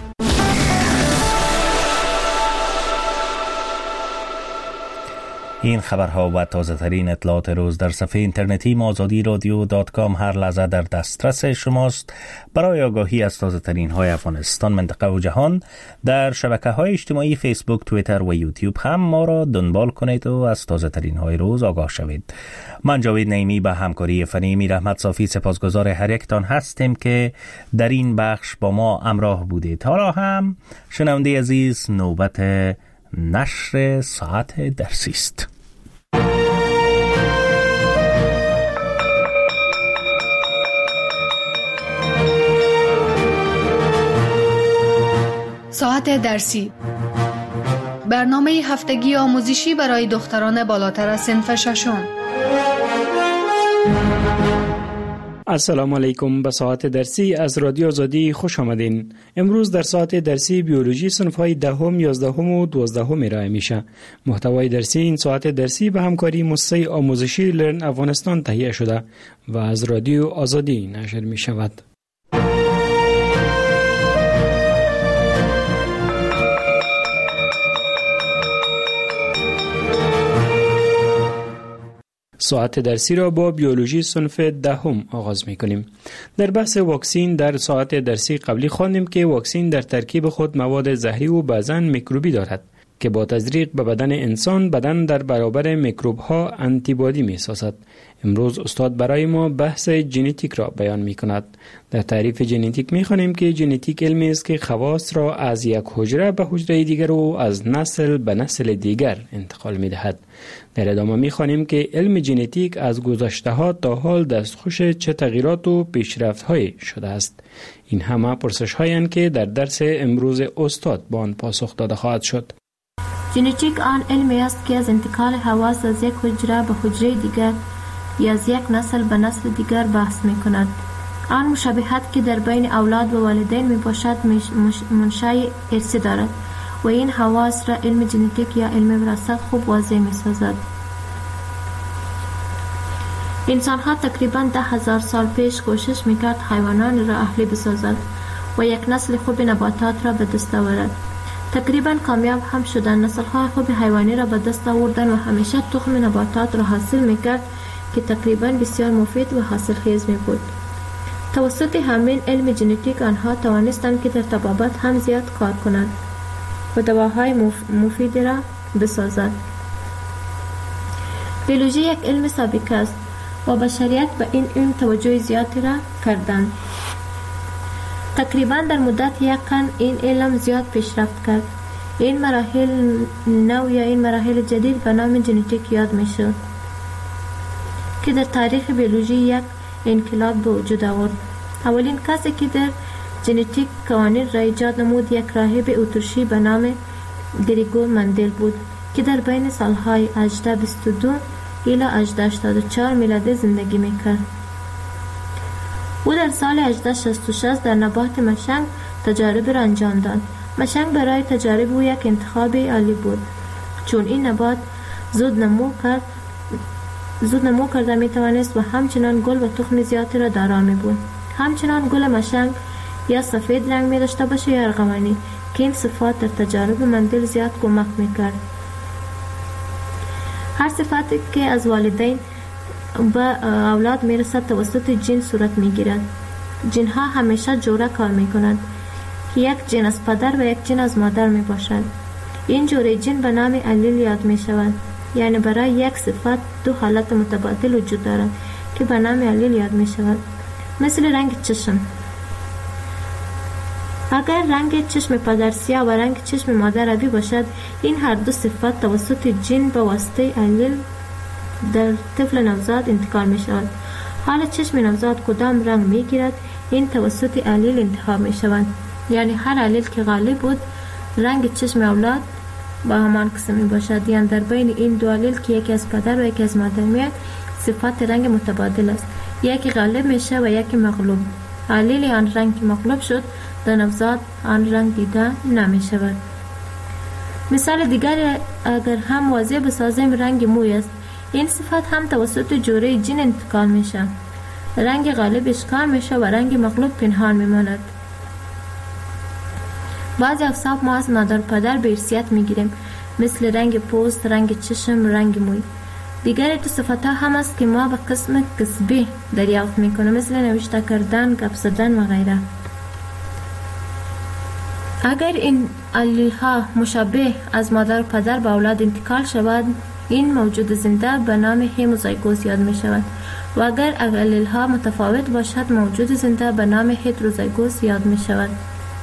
این خبرها و تازه ترین اطلاعات روز در صفحه اینترنتی آزادی رادیو دات کام هر لحظه در دسترس شماست. برای آگاهی از تازه ترین های افغانستان، منطقه و جهان در شبکه های اجتماعی فیسبوک، توییتر و یوتیوب هم ما را دنبال کنید و از تازه ترین های روز آگاه شوید. من جاوید نعیمی به همکاری فنی میر احمد صافی سپاسگزار هر یکتان هستیم که در این بخش با ما همراه بودید. حالا هم شنونده عزیز، نوبت نشر ساعت درسی است. ساعت درسی، برنامه هفتگی آموزشی برای دختران بالاتر از صنف ششم. السلام علیکم. به ساعت درسی از رادیو آزادی خوش آمدین. امروز در ساعت درسی بیولوژی صنف‌های دهم، یازدهم و دوازدهم ارائه میشه. محتوای درسی این ساعت درسی به همکاری مؤسسه آموزشی لرن افغانستان تهیه شده و از رادیو آزادی نشر می شود. ساعت درسی را با بیولوژی صنف دهم آغاز می کنیم. در بحث واکسین در ساعت درسی قبلی خواندیم که واکسین در ترکیب خود مواد زهری و بعضاً میکروبی دارد که با تزریق به بدن انسان بدن در برابر میکروب ها آنتیبادی می سازد. امروز استاد برای ما بحث ژنتیک را بیان می کند. در تعریف ژنتیک می خوانیم که ژنتیک علمی است که خواص را از یک حجره به حجره دیگر و از نسل به نسل دیگر انتقال می دهد. در ادامه می خوانیم که علم ژنتیک از گذشته ها تا حال دستخوش چه تغییرات و پیشرفت های شده است. این همه پرسش هایند که در درس امروز استاد با آن پاسخ داده خواهد شد. ژنتیک آن علمی است که از انتقال حواس از یک حجره به حجره دیگر یا از یک نسل به نسل دیگر بحث می کند. آن مشابهت که در بین اولاد و والدین می باشد منشأ ارثی دارد و این حواس را علم ژنتیک یا علم وراثت خوب واضح می سازد. انسان ها تقریبا ده هزار سال پیش کوشش می کرد حیوانان را اهلی بسازد و یک نسل خوب نباتات را به دست آورد. تقریبا کامیاب هم شدن. نسل های خوب حیوانی را به دست آوردن و همیشه تخم نباتات را حاصل می کرد که تقریبا بسیار مفید و حاصل خیز می بود. توسط همین علم ژنتیک آنها توانستند که در طبابت هم زیاد کار کنند و دواهای مف... مفید را بسازند. بیولوژی یک علم سابقه است و بشریت به این علم توجه زیادی را کردند. تقریبا در مدت یک قرن این علم زیاد پیشرفت کرد. این مراحل نو یا این مراحل جدید به نام ژنتیک یاد می شد که در تاریخ بیولوژی یک انقلاب به وجود آورد. اولین کسی که در ژنتیک قوانین را ایجاد نمود یک راهب اتریشی به نام گریگور مندل بود که در بین سالهای هجده بیست و دو الی هجده هشتاد و چهار میلادی زندگی میکرد. او در سال هجده شصت و شش در نبات مشنگ تجارب را انجام داد. مشنگ برای تجارب او یک انتخاب عالی بود چون این نبات زود نمو کرد زود نمو کرده می توانست و همچنان گل و تخم زیادی را دارا می بود. همچنان گل مشنگ یا سفید رنگ می داشته باشه یا ارغوانی که این صفات در تجارب مندل زیاد کمک می کرد. هر صفاتی که از والدین به اولاد می رسد توسط جین صورت می گیرد. جین ها همیشه جوره کار می کنند که یک جین از پدر و یک جین از مادر می باشد. این جوره جین به نام الیل یاد می شود. یعنی برای یک صفت دو حالت متبادل وجود دارد که به نام الیل یاد می شود. مثل رنگ چشم. اگر رنگ چشم پدر سیاه و رنگ چشم مادر آبی باشد این هر دو صفت توسط جین به واسطه الیل در طفل نوزاد انتقال می شود. حال چشم نوزاد کدام رنگ می گیرد این توسط الیل انتخاب می شود. یعنی هر الیل که غالب بود رنگ چشم اولاد با همان قسم می باشد. یعنی در بین این دو الیل که یکی از پدر و یکی از مادر میاد صفات رنگ متبادل است. یکی غالب میشه و یکی مغلوب. الیل آن رنگ که مغلوب شد در نوزاد آن رنگ دیده نمی شود. مثال دیگر اگر هم واضح بسازیم رنگ موی است. این صفت هم توسط جوره جین انتقال میشه. رنگ غالب اشکال میشه و رنگ مغلوب پنهان میماند. بعضی اوصاف ما از مادر پدر به ارثیت میگیریم مثل رنگ پوست، رنگ چشم، رنگ موی. دیگر تو صفت ها هم است که ما به قسم کسبی دریافت میکنیم مثل نوشته کردن، گپ زدن و غیره. اگر این الیل ها مشابه از مادر و پدر به اولاد انتقال شود این موجود زنده به نام هموزایگوس یاد می شود و اگر الیل ها متفاوت باشد موجود زنده به نام هتروزایگوس یاد می شود.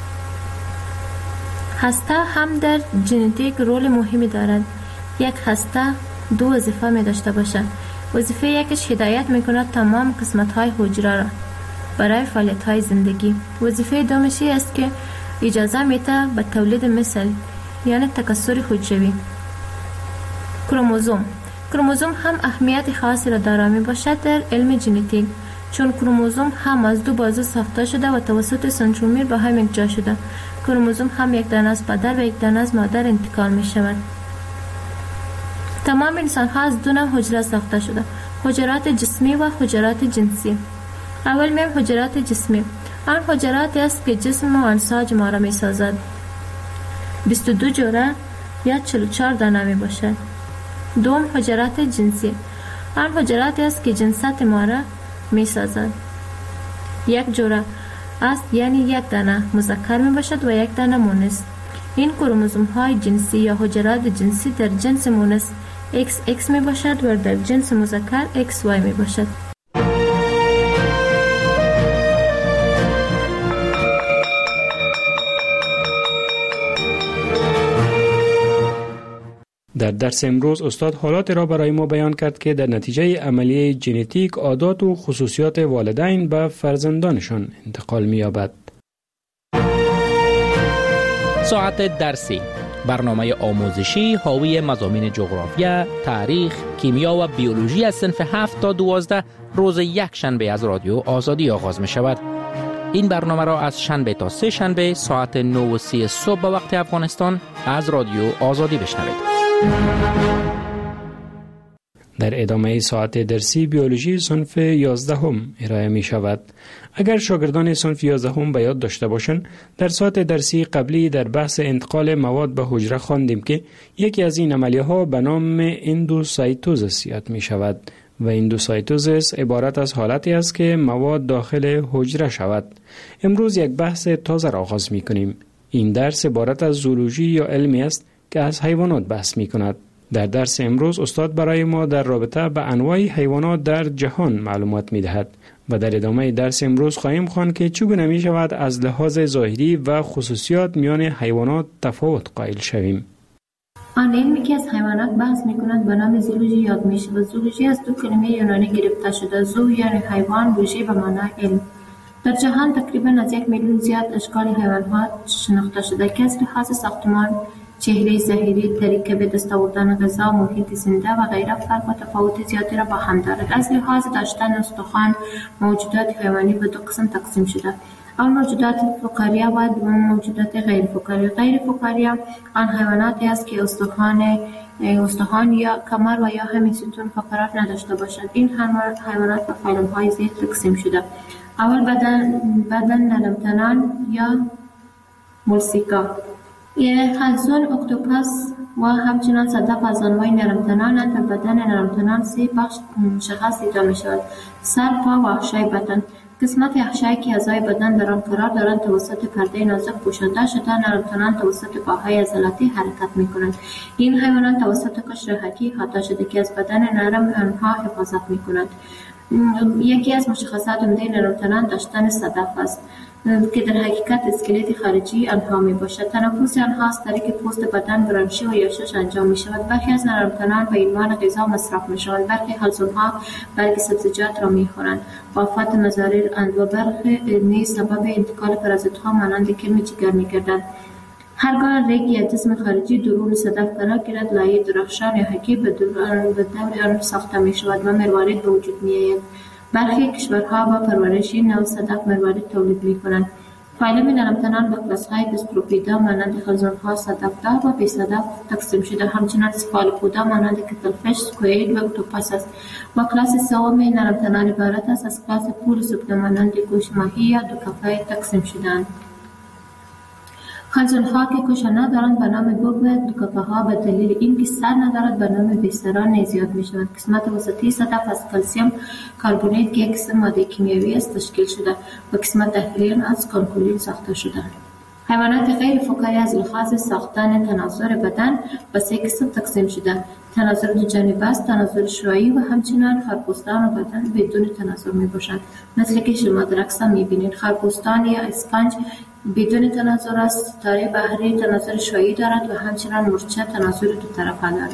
هسته هم در ژنتیک رول مهمی دارد. یک هسته دو وظیفه می داشته باشد. وظیفه یکش هدایت می کند تمام قسمت های حجره را برای فعالیت های زندگی. وظیفه دومش است که اجازه میده به تولید مثل یعنی تکثر حجروی. کروموزوم کروموزوم هم اهمیت خاصی را دارا می باشد در علم ژنتیک چون کروموزوم هم از دو بازو ساخته شده و توسط سنترومیر به هم یک جا شده. کروموزوم هم یک دانه از پدر و یک دانه از مادر انتقال می شود. تمام انسان ها از دو نوع حجره ساخته شده: حجرات جسمی و حجرات جنسی. اول میم حجرات جسمی. آن حجراتی است که جسم و انساج ما را می سازد. بیست و دو جوره یا چهل و چهار دانه می باشد. دوم حجرات جنسی. آن حجراتی است که جنسیت ما را می سازد. یک جوره است یعنی یک دانه مذکر می باشد و یک دانه مونس. این کروموزوم های جنسی یا حجرات جنسی در جنس مونس ایکس ایکس می باشد و در جنس مذکر ایکس وای می باشد. در درس امروز استاد حالات را برای ما بیان کرد که در نتیجه عملیه ژنتیک عادات و خصوصیات والدین به فرزندانشان انتقال می‌یابد. ساعت درسی، برنامه آموزشی حاوی مضامین جغرافیا، تاریخ، کیمیا و بیولوژی از صنف هفت تا دوازده روز یک شنبه از رادیو آزادی آغاز می شود. این برنامه را از شنبه تا سه شنبه ساعت نه و سی صبح به وقت افغانستان از رادیو آزادی بشنوید. در ادامه ساعت درسی بیولوژی صنف یازدهم ارائه می شود. اگر شاگردان صنف یازدهم به یاد داشته باشند، در ساعت درسی قبلی در بحث انتقال مواد به حجره خواندیم که یکی از این عملیه ها به نام اندوسایتوزیس یاد می شود و اندوسایتوزیس عبارت از حالتی است که مواد داخل حجره شود. امروز یک بحث تازه را آغاز می کنیم. این درس عبارت از زولوژی یا علمی است که از حیوانات بحث می کند. در درس امروز استاد برای ما در رابطه به انواع حیوانات در جهان معلومات می دهد و در ادامه درس امروز خواهیم خواند که چگونه می شود از لحاظ ظاهری و خصوصیات میان حیوانات تفاوت قائل شویم. آن علمی که از حیوانات بحث می کند به نام زولوژی یاد می شود. زولوژی از دو کلمه یونانی گرفته شده. زو یعنی حیوان، لوژی به معنای علم. در جهان تقریبا از یک میلیون زیاد اشکال حیوانات شناخته شده که از لحاظ ساختمان، چهره ظاهری، طریقه به دست آوردن غذا، محیط زنده و غیره فرق و تفاوت زیادی را با هم دارد. از لحاظ داشتن استخوان، موجودات حیوانی به دو قسم تقسیم شده. آن موجودات فقاریه و دوم موجودات غیر فقاریه. غیر فقاریه آن حیواناتی است که استخوان استخوان یا کمر و یا همین ستون فقرات نداشته باشد. این حیوانات به فیلم‌های زیر تقسیم شده. اول بدن بدن نرمتنان یا مولسیکا، خلزون، اکتوپس و همچنان صدف از انواع نرمتنان. در بدن نرمتنان سه بخش مشخص دیده می شود: سر، پا و احشای بدن. قسمت احشایی که اعضای بدن در آن قرار دارند توسط پرده نازک پوشانده شده. نرمتنان توسط پاهای عضلاتی حرکت می کنند. این حیوانات توسط قشر حکی احاطه شده که از بدن نرم آنها حفاظت می کند. یکی از مشخصات عمده نرمتنان داشتن صدف است که در حقیقت اسکلت خارجی آنها می باشد. تنفس آنها از طریق پوست بدن، برانشی و یاشش انجام می شود. برخی از نرمتنان به عنوان غذا مصرف می شوند. برخی حلزونها برگ سبزیجات را می خورند. بافت مضاریر اند و برخی نیز سبب انتقال پرازیت‌ها مانند کرم جگر می گردند. هرگاه ریگ یا جسم خارجی درون صدف قرار گیرد، لایه درخشان یا حکی به دور آن ساخته می شود و مروارید به وجود می آید. برخی کشورها با پرورش این نوع صدف مروارید تولید می کنند. فایلم نرمتنان به کلاس‌های بستروپیدا مانند خلزون‌ها، صدف‌دار و بی صدف تقسیم شده. همچنان سفالوپودا مانند کتلفش، سکوئید و اکتوپس است. و کلاس سوم نرمتنان عبارت است از کلاس پول سوپده مانند گوشت ماهی یا دوکفه تقسیم شده‌اند. خلزون‌ها که کوشه ندارند به نام گوگ و دوکفه‌ها به دلیل اینکه سر ندارد به نام بیسران نیز یاد می‌شود. قسمت وسطی صدف از کلسیم کربونیت که یک قسم ماده کیمیایی است تشکیل شده و قسمت داخلی از کانکولین ساخته شده. حیوانات غیر فقاری از لحاظ ساختن تناسر بدن به سه قسم تقسیم شده: تناسر دو جانبه است، تناسر شعاعی و همچنین خرپوستان و بدن بدون تناسر میباشند. مثل که شما در عکس میبینید خرپوستان یا اسفنج بدون تناسر است. ستاره بحری تناسر شعاعی دارد و همچنین مورچه تناسر دو طرفه دارد.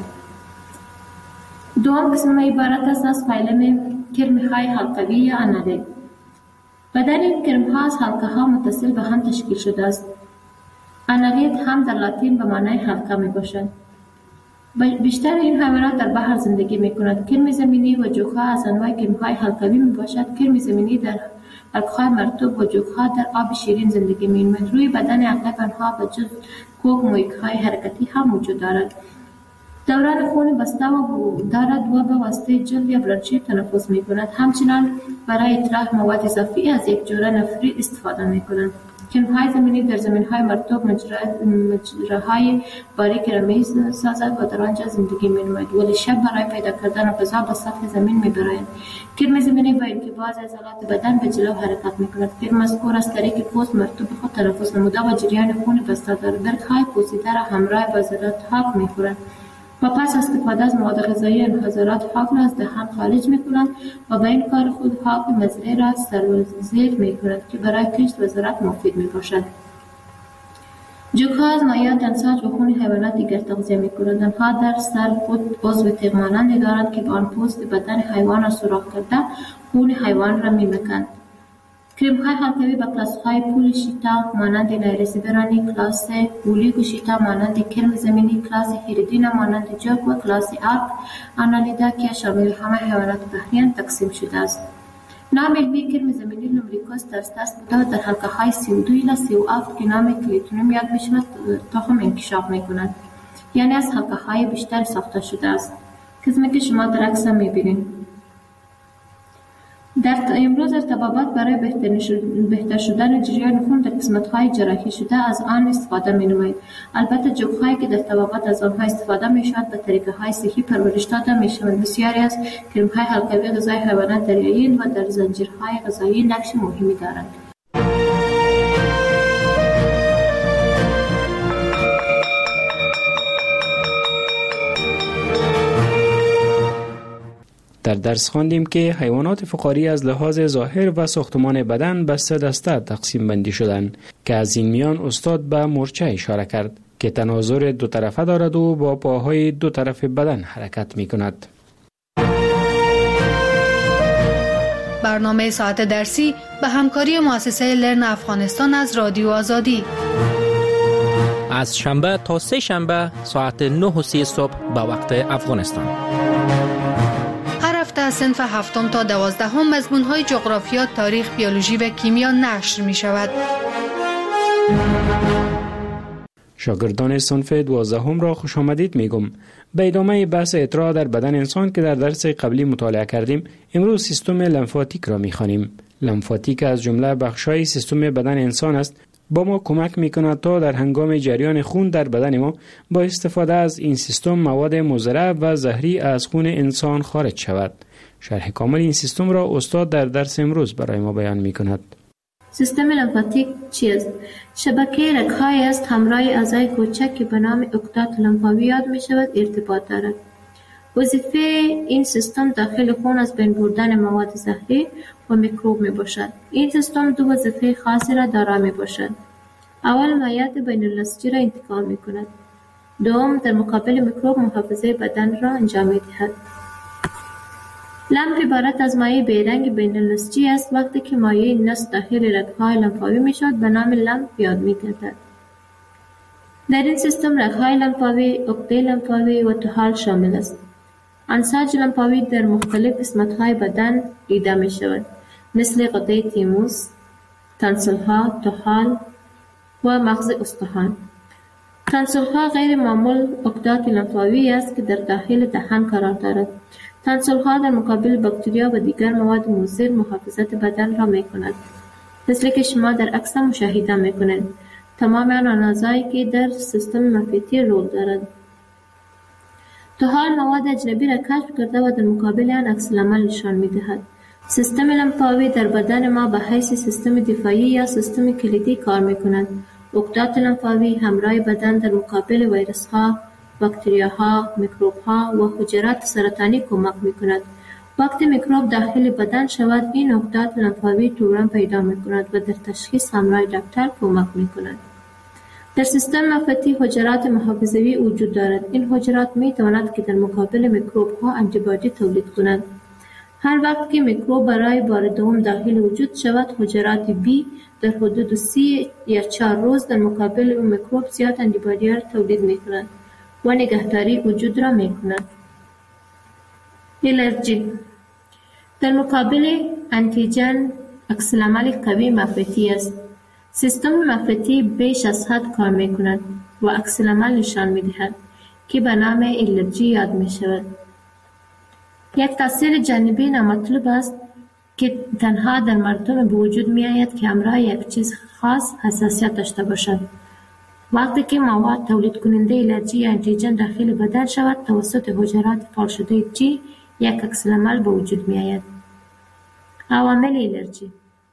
دوم قسم عبارت است از فیلم کرم‌های حلقوی یا اناده. بدن این کرم‌ها از حلقه‌ها متصل به هم تشکیل شده است. انالیت هم در لاتین به معنای حلقه می باشد. بیشتر این حیوانات در بحر زندگی می کند. کرم زمینی و جوک‌ها از انواع کرم‌های حلقوی می باشد. کرم زمینی در حلقه‌های مرطوب و جوک‌ها در آب شیرین زندگی می کنند. روی بدن اغلب آنها به جز کوک مویک‌های حرکتی هم وجود دارد. دوران خون بسته و دارد و به واسطه جلد یا برانشی تنفس می کند. همچنان برای اطراح مواد اضافی از یک جوره نفری استفاده می کنند. کرم‌های زمینی در زمین‌های مرطوب مجراهای باریک را می‌سازد و در آنجا زندگی می‌نماید، ولی شب برای پیدا کردن غذا به سطح زمین می‌برند. کرم زمینی با اینکه بعضی عضلات بدن به جلو حرکت می‌کند، کرم مذکور از طریق پوست مرطوب خود تنفس نموده و جریان خون بسته دارد. برگ‌های پوسیده را همراه با عضلات حاف می‌خورند و پس استفاده از مواد غذایی انحصارات حاف را از دهان خارج می‌کنند و با این کار خود حاف مزرعه را سرازیر می‌کنند که برای کشت و زراعت مفید می‌باشد. جوک‌ها از مایعات امساج و خون حیوانات دیگر تغذیه می‌کنند. آنها در سر خود عضو تیغ مانندی دارند که با آن پوست بدن حیوان را سوراخ کرده خون حیوان را می‌مکند. کرم‌های حلقوی با کلاس‌های پول شیتا مانند نیرسیبرانی، کلاس اولیگو شیتا مانند کرم زمینی، کلاس هیریدینا مانند جوک و کلاس آرک آنالیدا که شامل همه حیوانات بحریان تقسیم شده است. نام علمی کرم زمینی لومبریکوس ترستاس بوده و در حلقه‌های سی و دو الی سی و هفت که نام کلیتونوم یاد می‌شود تخم انکشاف می‌کند، یعنی از حلقه‌های بیشتر ساخته شده است، قسمی که شما در عکس می‌بینید. در امروز ارتباطات برای بهتر شدن جریان خون در قسمت‌های جراحی شده از آن استفاده می‌نمایید. البته جوک‌هایی که در طبابت از آنها استفاده می‌شود به طریقه‌های صحی پرورش داده می‌شوند. بسیاری از کرم‌های حلقوی غذای حیوانات دریایی و در زنجیرهای غذایی نقش مهمی دارند. در درس خواندیم که حیوانات فقاری از لحاظ ظاهر و ساختمان بدن به سه دسته تقسیم بندی شدند که از این میان استاد به مورچه اشاره کرد که تناظر دو طرفه دارد و با پاهای دو طرف بدن حرکت می کند. برنامه ساعت درسی به همکاری مؤسسه لرن افغانستان از رادیو آزادی از شنبه تا سه شنبه ساعت نه و سی صبح به وقت افغانستان. از صنف هفتم تا دوازدهم مضمون‌های جغرافیا، تاریخ، بیولوژی و کیمیا نشر می شود. شاگردان صنف دوازدهم را خوش آمدید میگم. به ادامه بحث اطراح در بدن انسان که در درس قبلی مطالعه کردیم، امروز سیستم لمفاتیک را می‌خوانیم. لمفاتیک از جمله بخش‌های سیستم بدن انسان است. با ما کمک می‌کند تا در هنگام جریان خون در بدن ما با استفاده از این سیستم مواد مضر و زهری از خون انسان خارج شود. شرح کامل این سیستم را استاد در درس امروز برای ما بیان می‌کند. سیستم لمفاتیک چیست؟ شبکه رگ‌هایی است همراه اعضای کوچک که به نام عقدات لمفاوی یاد می‌شود ارتباط دارد. وظیفه این سیستم داخل خون از بین بردن مواد زهری و میکروب می باشد. این سیستم دو وظیفه خاصی را دارا می باشد. اول مایعات بین النسجی را انتقال می کند. دوم در مقابل میکروب محافظه بدن را انجام می دهد. لمف عبارت از مایع بیرنگ بین النسجی است. وقتی که مایع نسج داخل رگ‌های لمفاوی می شود به نام لمف یاد می گردد. در این سیستم رگ‌های لمفاوی، عقده لمفاوی و طحال شامل است. انساج لمفاوی در مختلف قسمت‌های بدن دیده می شود، مثل غده تیموس، تانسل‌ها، طحال و مغز استخوان. تانسل‌ها غیر معمول عقدات لمفاوی است که در داخل دهان قرار دارد. تانسل‌ها در مقابل باکتریا و دیگر مواد مضر محافظت بدن را می کند، مثل که شما در عکس مشاهده می کنید. تمام آن اعضایی که در سیستم لمفاتی رول دارد. طحال مواد اجنبی را کشف کرده و در مقابل آن عکس العمل نشان می‌دهد. سیستم لمفاوی در بدن ما به حیث سیستم دفاعی یا سیستم کلیدی کار می‌کند. عقدات لمفاوی همراه بدن در مقابل ویروس‌ها، باکتریاها، میکروب‌ها و حجرات سرطانی کمک می‌کند. وقتی میکروب داخل بدن شود، این عقدات لمفاوی تورم پیدا می‌کند و در تشخیص همراه دکتر کمک می‌کند. در سیستم لمفاتی حجرات محافظوی وجود دارد. این حجرات می تواند که در مقابل میکروب ها آنتیبادی تولید کنند. هر وقت که میکروب برای بار دوم داخل وجود شود، حجرات بی در حدود سی یا چهار روز در مقابل میکروب زیاد آنتیبادی را تولید می کنند و نگهداری وجود را می کنند. الرژی در مقابل انتیجن عکس العمل قوی مفرطی است. سیستم مفرطی بیش از حد کار می کند و عکس العمل نشان می دهد که به نام الرژی یاد می شود. یک تاثیر جانبی نامطلوب است که تنها در مردم به وجود می آید که همراه یک چیز خاص حساسیت داشته باشد. وقتی که مواد تولید کننده الرژی یا انتیجن داخل بدن شود توسط حجرات فعال شده جی یک عکس العمل به وجود می آید. عوامل الرژی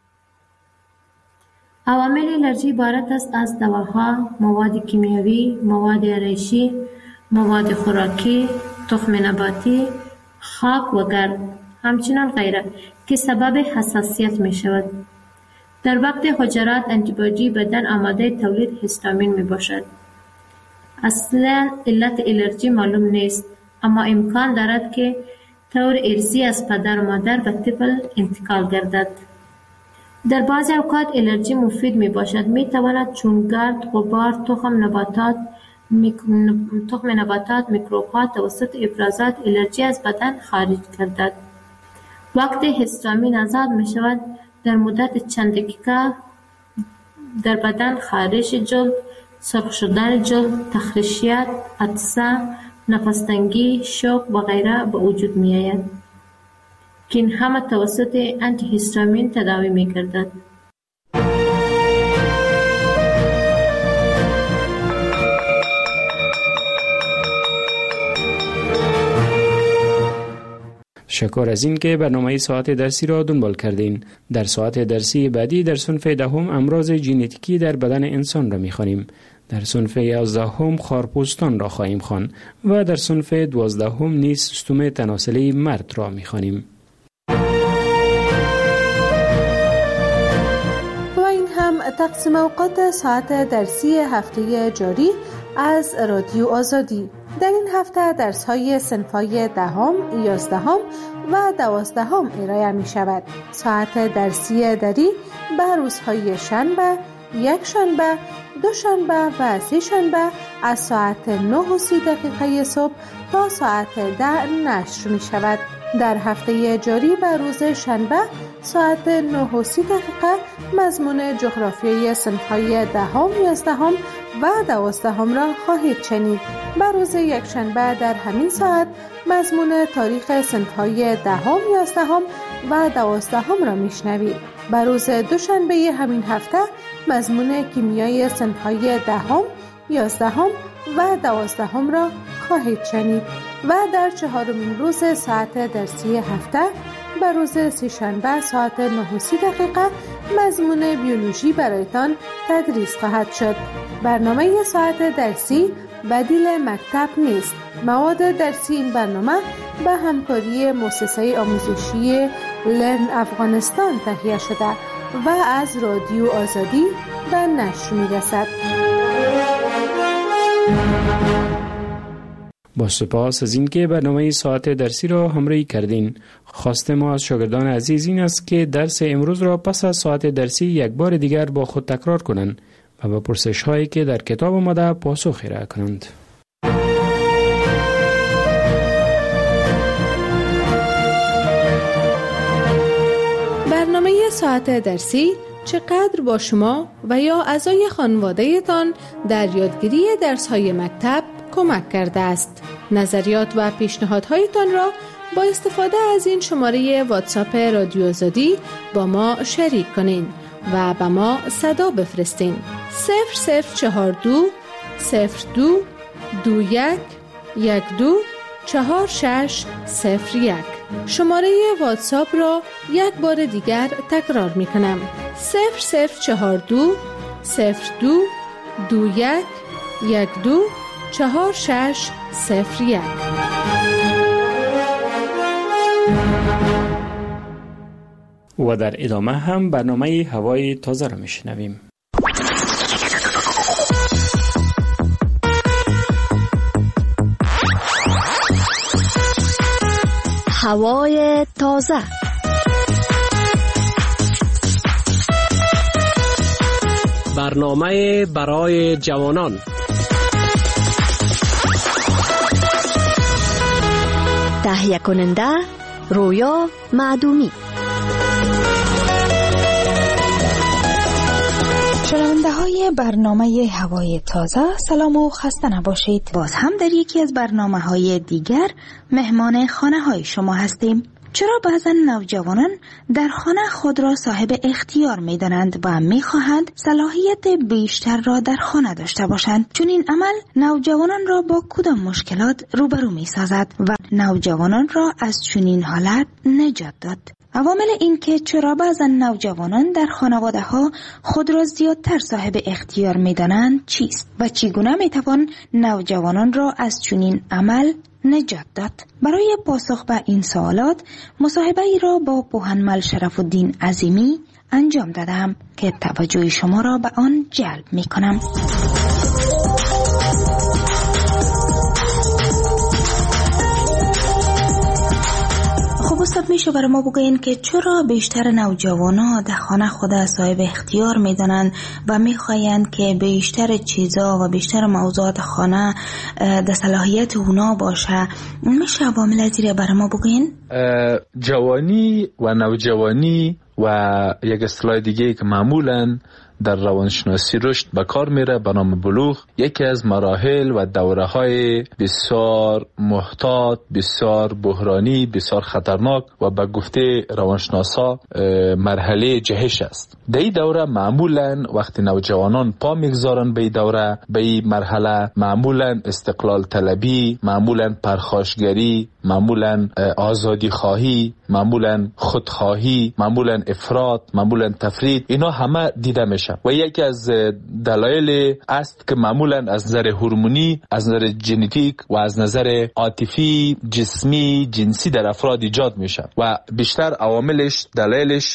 عوامل الرژی عبارت است از دواها، مواد کیمیاوی، مواد آرایشی، مواد خوراکی، تخم نباتی، خاک و گرد، همچنان غیره که سبب حساسیت می شود. در وقت حجرات انتیبادی بدن آماده تولید هیستامین می باشد. اصلا علت الرژی معلوم نیست، اما امکان دارد که طور ارثی از پدر و مادر به طفل انتقال گردد. در بعضی اوقات الرژی مفید می باشد. می تواند چون گرد، غبار، تخم نباتات، میک... تخم نباتات، میکروب‌ها توسط افرازات الرژی از بدن خارج گردد. وقتی هیستامین آزاد می شود در مدت چند دقیقه در بدن خارش جلد، سرخ شدن جلد، تخریشیت، عطسه، نفس شوک و غیره به وجود می آید که این همه توسط انتی هیستامین تداوی می گردد. شکر از این که برنامه ساعت درسی را دنبال کردین. در ساعت درسی بعدی در صنف دهم امراض ژنتیکی در بدن انسان را می‌خوانیم. در صنف یازدهم خارپوستان را خواهیم خواند و در صنف دوازدهم نیز سیستم تناسلی مرد را می‌خوانیم. و این هم تقسیم اوقات ساعت درسی هفته جاری از رادیو آزادی. در این هفته درس‌های صنف‌های دهم، یازدهم و دوازدهم ارائه می‌شود. ساعت درسی دری به روزهای شنبه، یک شنبه، دو شنبه و سه شنبه از ساعت نه و سی دقیقه صبح تا ساعت ده نشر می‌شود. در هفته جاری به روز شنبه ساعت نه و سی دقیقه مضمون جغرافیای صنف‌های دهم، یازدهم و دوازدهم را خواهید شنید. به روز یک شنبه در همین ساعت مضمون تاریخ صنف‌های دهم، یازدهم و دوازدهم را میشنوید. به روز دوشنبه همین هفته مضمون کیمیای صنف‌های دهم، یازدهم و دوازدهم را خواهید شنید و در چهارمین روز ساعت درسی هفته به روز سه‌شنبه ساعت نه و سی دقیقه مضمون بیولوژی برایتان تدریس خواهد شد. برنامه ساعت درسی بدیل مکتب نیست. مواد درسی این برنامه به همکاری مؤسسه آموزشی لرن افغانستان تهیه شده و از رادیو آزادی به نشر می‌رسد. با سپاس از اینکه برنامه ساعت درسی را همراهی کردین. خواست ما از شاگردان عزیز این است که درس امروز را پس از ساعت درسی یک بار دیگر با خود تکرار کنند و به پرسش هایی که در کتاب آمده پاسخ ارائه کنند. برنامه ساعت درسی چقدر با شما و یا اعضای خانواده تان در یادگیری درس‌های مکتب کمک کرده است. نظریات و پیشنهادهایتان را با استفاده از این شماره واتساپ رادیو آزادی با ما شریک کنین و به ما صدا بفرستین. صفر صفر چهار دو صفر دو دو یک یک دو چهار شش صفر یک. شماره واتساپ را یک بار دیگر تکرار می کنم. صفر صفر چهار دو صفر دو دو یک یک دو چهار شش صفر یک. و در ادامه هم برنامه هوای تازه را میشنویم. هوای تازه. برنامه برای جوانان. تهیه کننده رویا معدومی. شنونده های برنامه هوای تازه، سلام و خسته نباشید. باز هم در یکی از برنامه های دیگر مهمان خانه های شما هستیم. چرا بعضا نوجوانان در خانه خود را صاحب اختیار می دانند و می خواهند صلاحیت بیشتر را در خانه داشته باشند؟ چون این عمل نوجوانان را با کدام مشکلات روبرو می سازد و نوجوانان را از چنین حالت نجات داد؟ عوامل این که چرا بعضا نوجوانان در خانواده ها خود را زیادتر صاحب اختیار می دانند چیست و چگونه می توان نوجوانان را از چنین عمل نجات داد؟ برای پاسخ به این سوالات مصاحبه ای را با پوهنمل شرف الدین عظیمی انجام دادم که توجه شما را به آن جلب می کنم. خب استاد میشه برای ما بگوین که چرا بیشتر نوجوانا در خانه خود صاحب اختیار میدانند و میخواهند که بیشتر چیزا و بیشتر موضوعات خانه در صلاحیت اونا باشه؟ میشه عوامل زیر برای ما بگوین؟ جوانی و نوجوانی و یک اصطلاح دیگه که معمولاً در روانشناسی رشد به کار میره به نام بلوغ، یکی از مراحل و دوره های بسیار محتاط، بسیار بحرانی، بسیار خطرناک و به گفته روانشناسا مرحله جهش است. در این دوره معمولا وقتی نوجوانان پا میگذارن به این دوره، به این مرحله، معمولا استقلال طلبی، معمولا پرخاشگری، معمولا آزادی خواهی، معمولا خودخواهی، معمولا افراط، معمولا تفرید، اینا همه دیده میشه و یکی از دلایل است که معمولا از نظر هورمونی، از نظر ژنتیک و از نظر عاطفی، جسمی، جنسی در افراد ایجاد میشه و بیشتر عواملش، دلایلش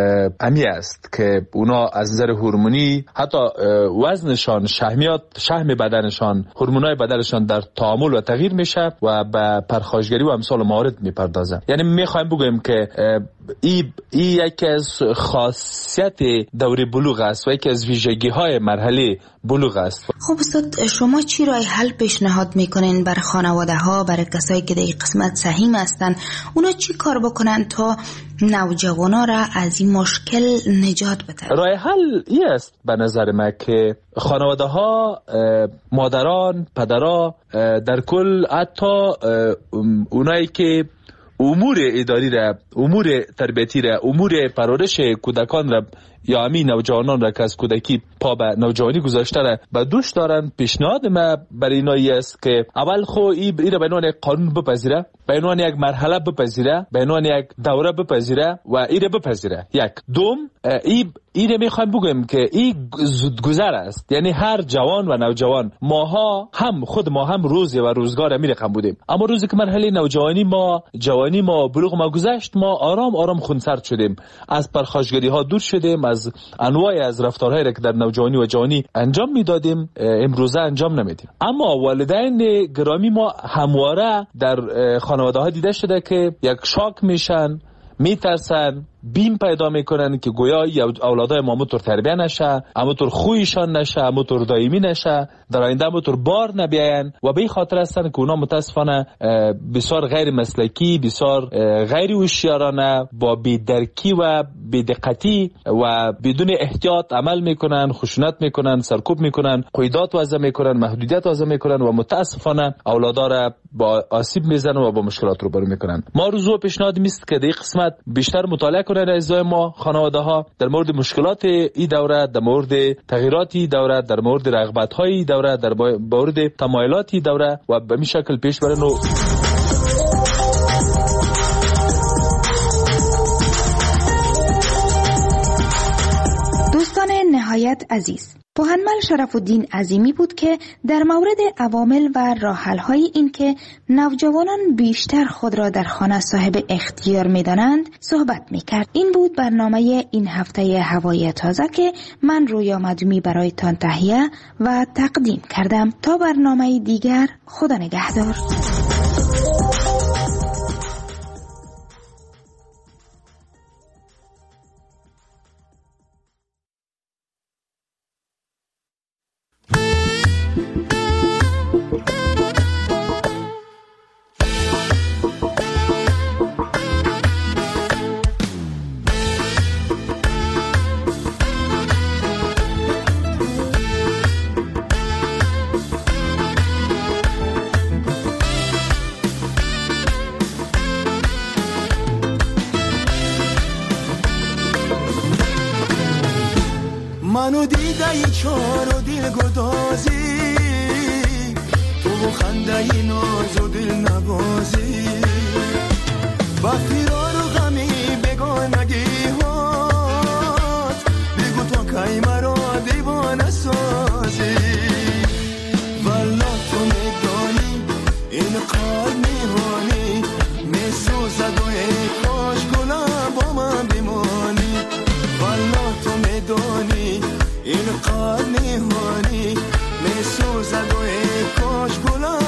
امی است که اونا از نظر هورمونی حتی وزنشان، شحمیات، شحم بدنشان، هورمونای بدنشان در تعامل و تغییر میشه و به پرخاشگری و امثال موارد میپردازه. یعنی میخوایم بگویم که ای, ای یکی از خاصیت دوره بلوغ است و یکی از ویژگی های مرحله بلوغ است. خب استاد، شما چی راه حل پیشنهاد میکنین بر خانواده ها، برای کسایی که در این قسمت سهیم هستن؟ اونا چی کار بکنن تا نوجوانا را از این مشکل نجات بدن؟ راه حل این است به نظر من که خانواده ها، مادران، پدرها، در کل حتی اونایی که امور اداری را، امور تربیتی را، امور پرورش کودکان را یا همین نوجوانان را که از کودکی پا به نوجوانی گذاشته را به دوش دارن، پیشنهاد ما برای اینایی است که اول خو این را به عنوان یک قانون بپذیره، به عنوان یک مرحله بپذیره، به عنوان یک دوره بپذیره و این را بپذیره. یک دوم، این این میخوایم بگویم که این زودگذر است. یعنی هر جوان و نوجوان، ماها هم خود ما هم روزی و روزگار می رقم بودیم، اما روزی که مرحله نوجوانی ما، جوانی ما، بلوغ ما گذشت، ما آرام آرام خونسرد شدیم، از پرخاشگری ها دور شدیم، از انواع از رفتارهایی که در نوجوانی و جوانی انجام میدادیم امروزه انجام نمیدیم. اما والدین گرامی ما همواره در خانواده ها دیده شده که یک شاک میشن، میترسن، بیم پیدا میکنن که گویا اولادای ما همونطور تربیه نشه، همونطور خویشان نشه، همونطور دائمی نشه، در آینده همونطور بار نبیاین و به این خاطر هستن که اونا متاسفانه بسیار غیر مسلکی، بسیار غیر هوشیارانه، با بی‌درکی و بی‌دقتی و بدون احتیاط عمل میکنن، خشونت میکنن، سرکوب میکنن، قیودات وضع میکنن، محدودیت وضع میکنن و متاسفانه اولادا را با آسیب میزنن و با مشکلات روبرو میکنن. ما روزو پیشنهاد میست که در این قسمت بیشتر مطالعه کنن اعضای ما، خانواده ها، در مورد مشکلات این دوره، در مورد تغییرات این دوره، در مورد رغبت های دوره، در مورد تمایلات دوره و به این شکل پیش برن. و دوستان نهایت عزیز، پوهنمل شرف الدین عظیمی بود که در مورد عوامل و راه‌حل‌های این که نوجوانان بیشتر خود را در خانه صاحب اختیار می‌دانند صحبت می‌کرد. این بود برنامه این هفته هوای تازه که من رویا مدومی برایتان تهیه و تقدیم کردم. تا برنامه دیگر، خدا نگهدار. منو دیده ای چار و دل گدازی، تو و خنده ای ناز و دل نبازی، با فرار و غمی بگانگی هات، بگو تو کی مرا دیوانه سازی. والا تو میدانی این قلب میهانی میسوزد و ای کاش گلم با من بمانی. والا تو میدانی این قلب میهانی میسوزد و ای کاش گلم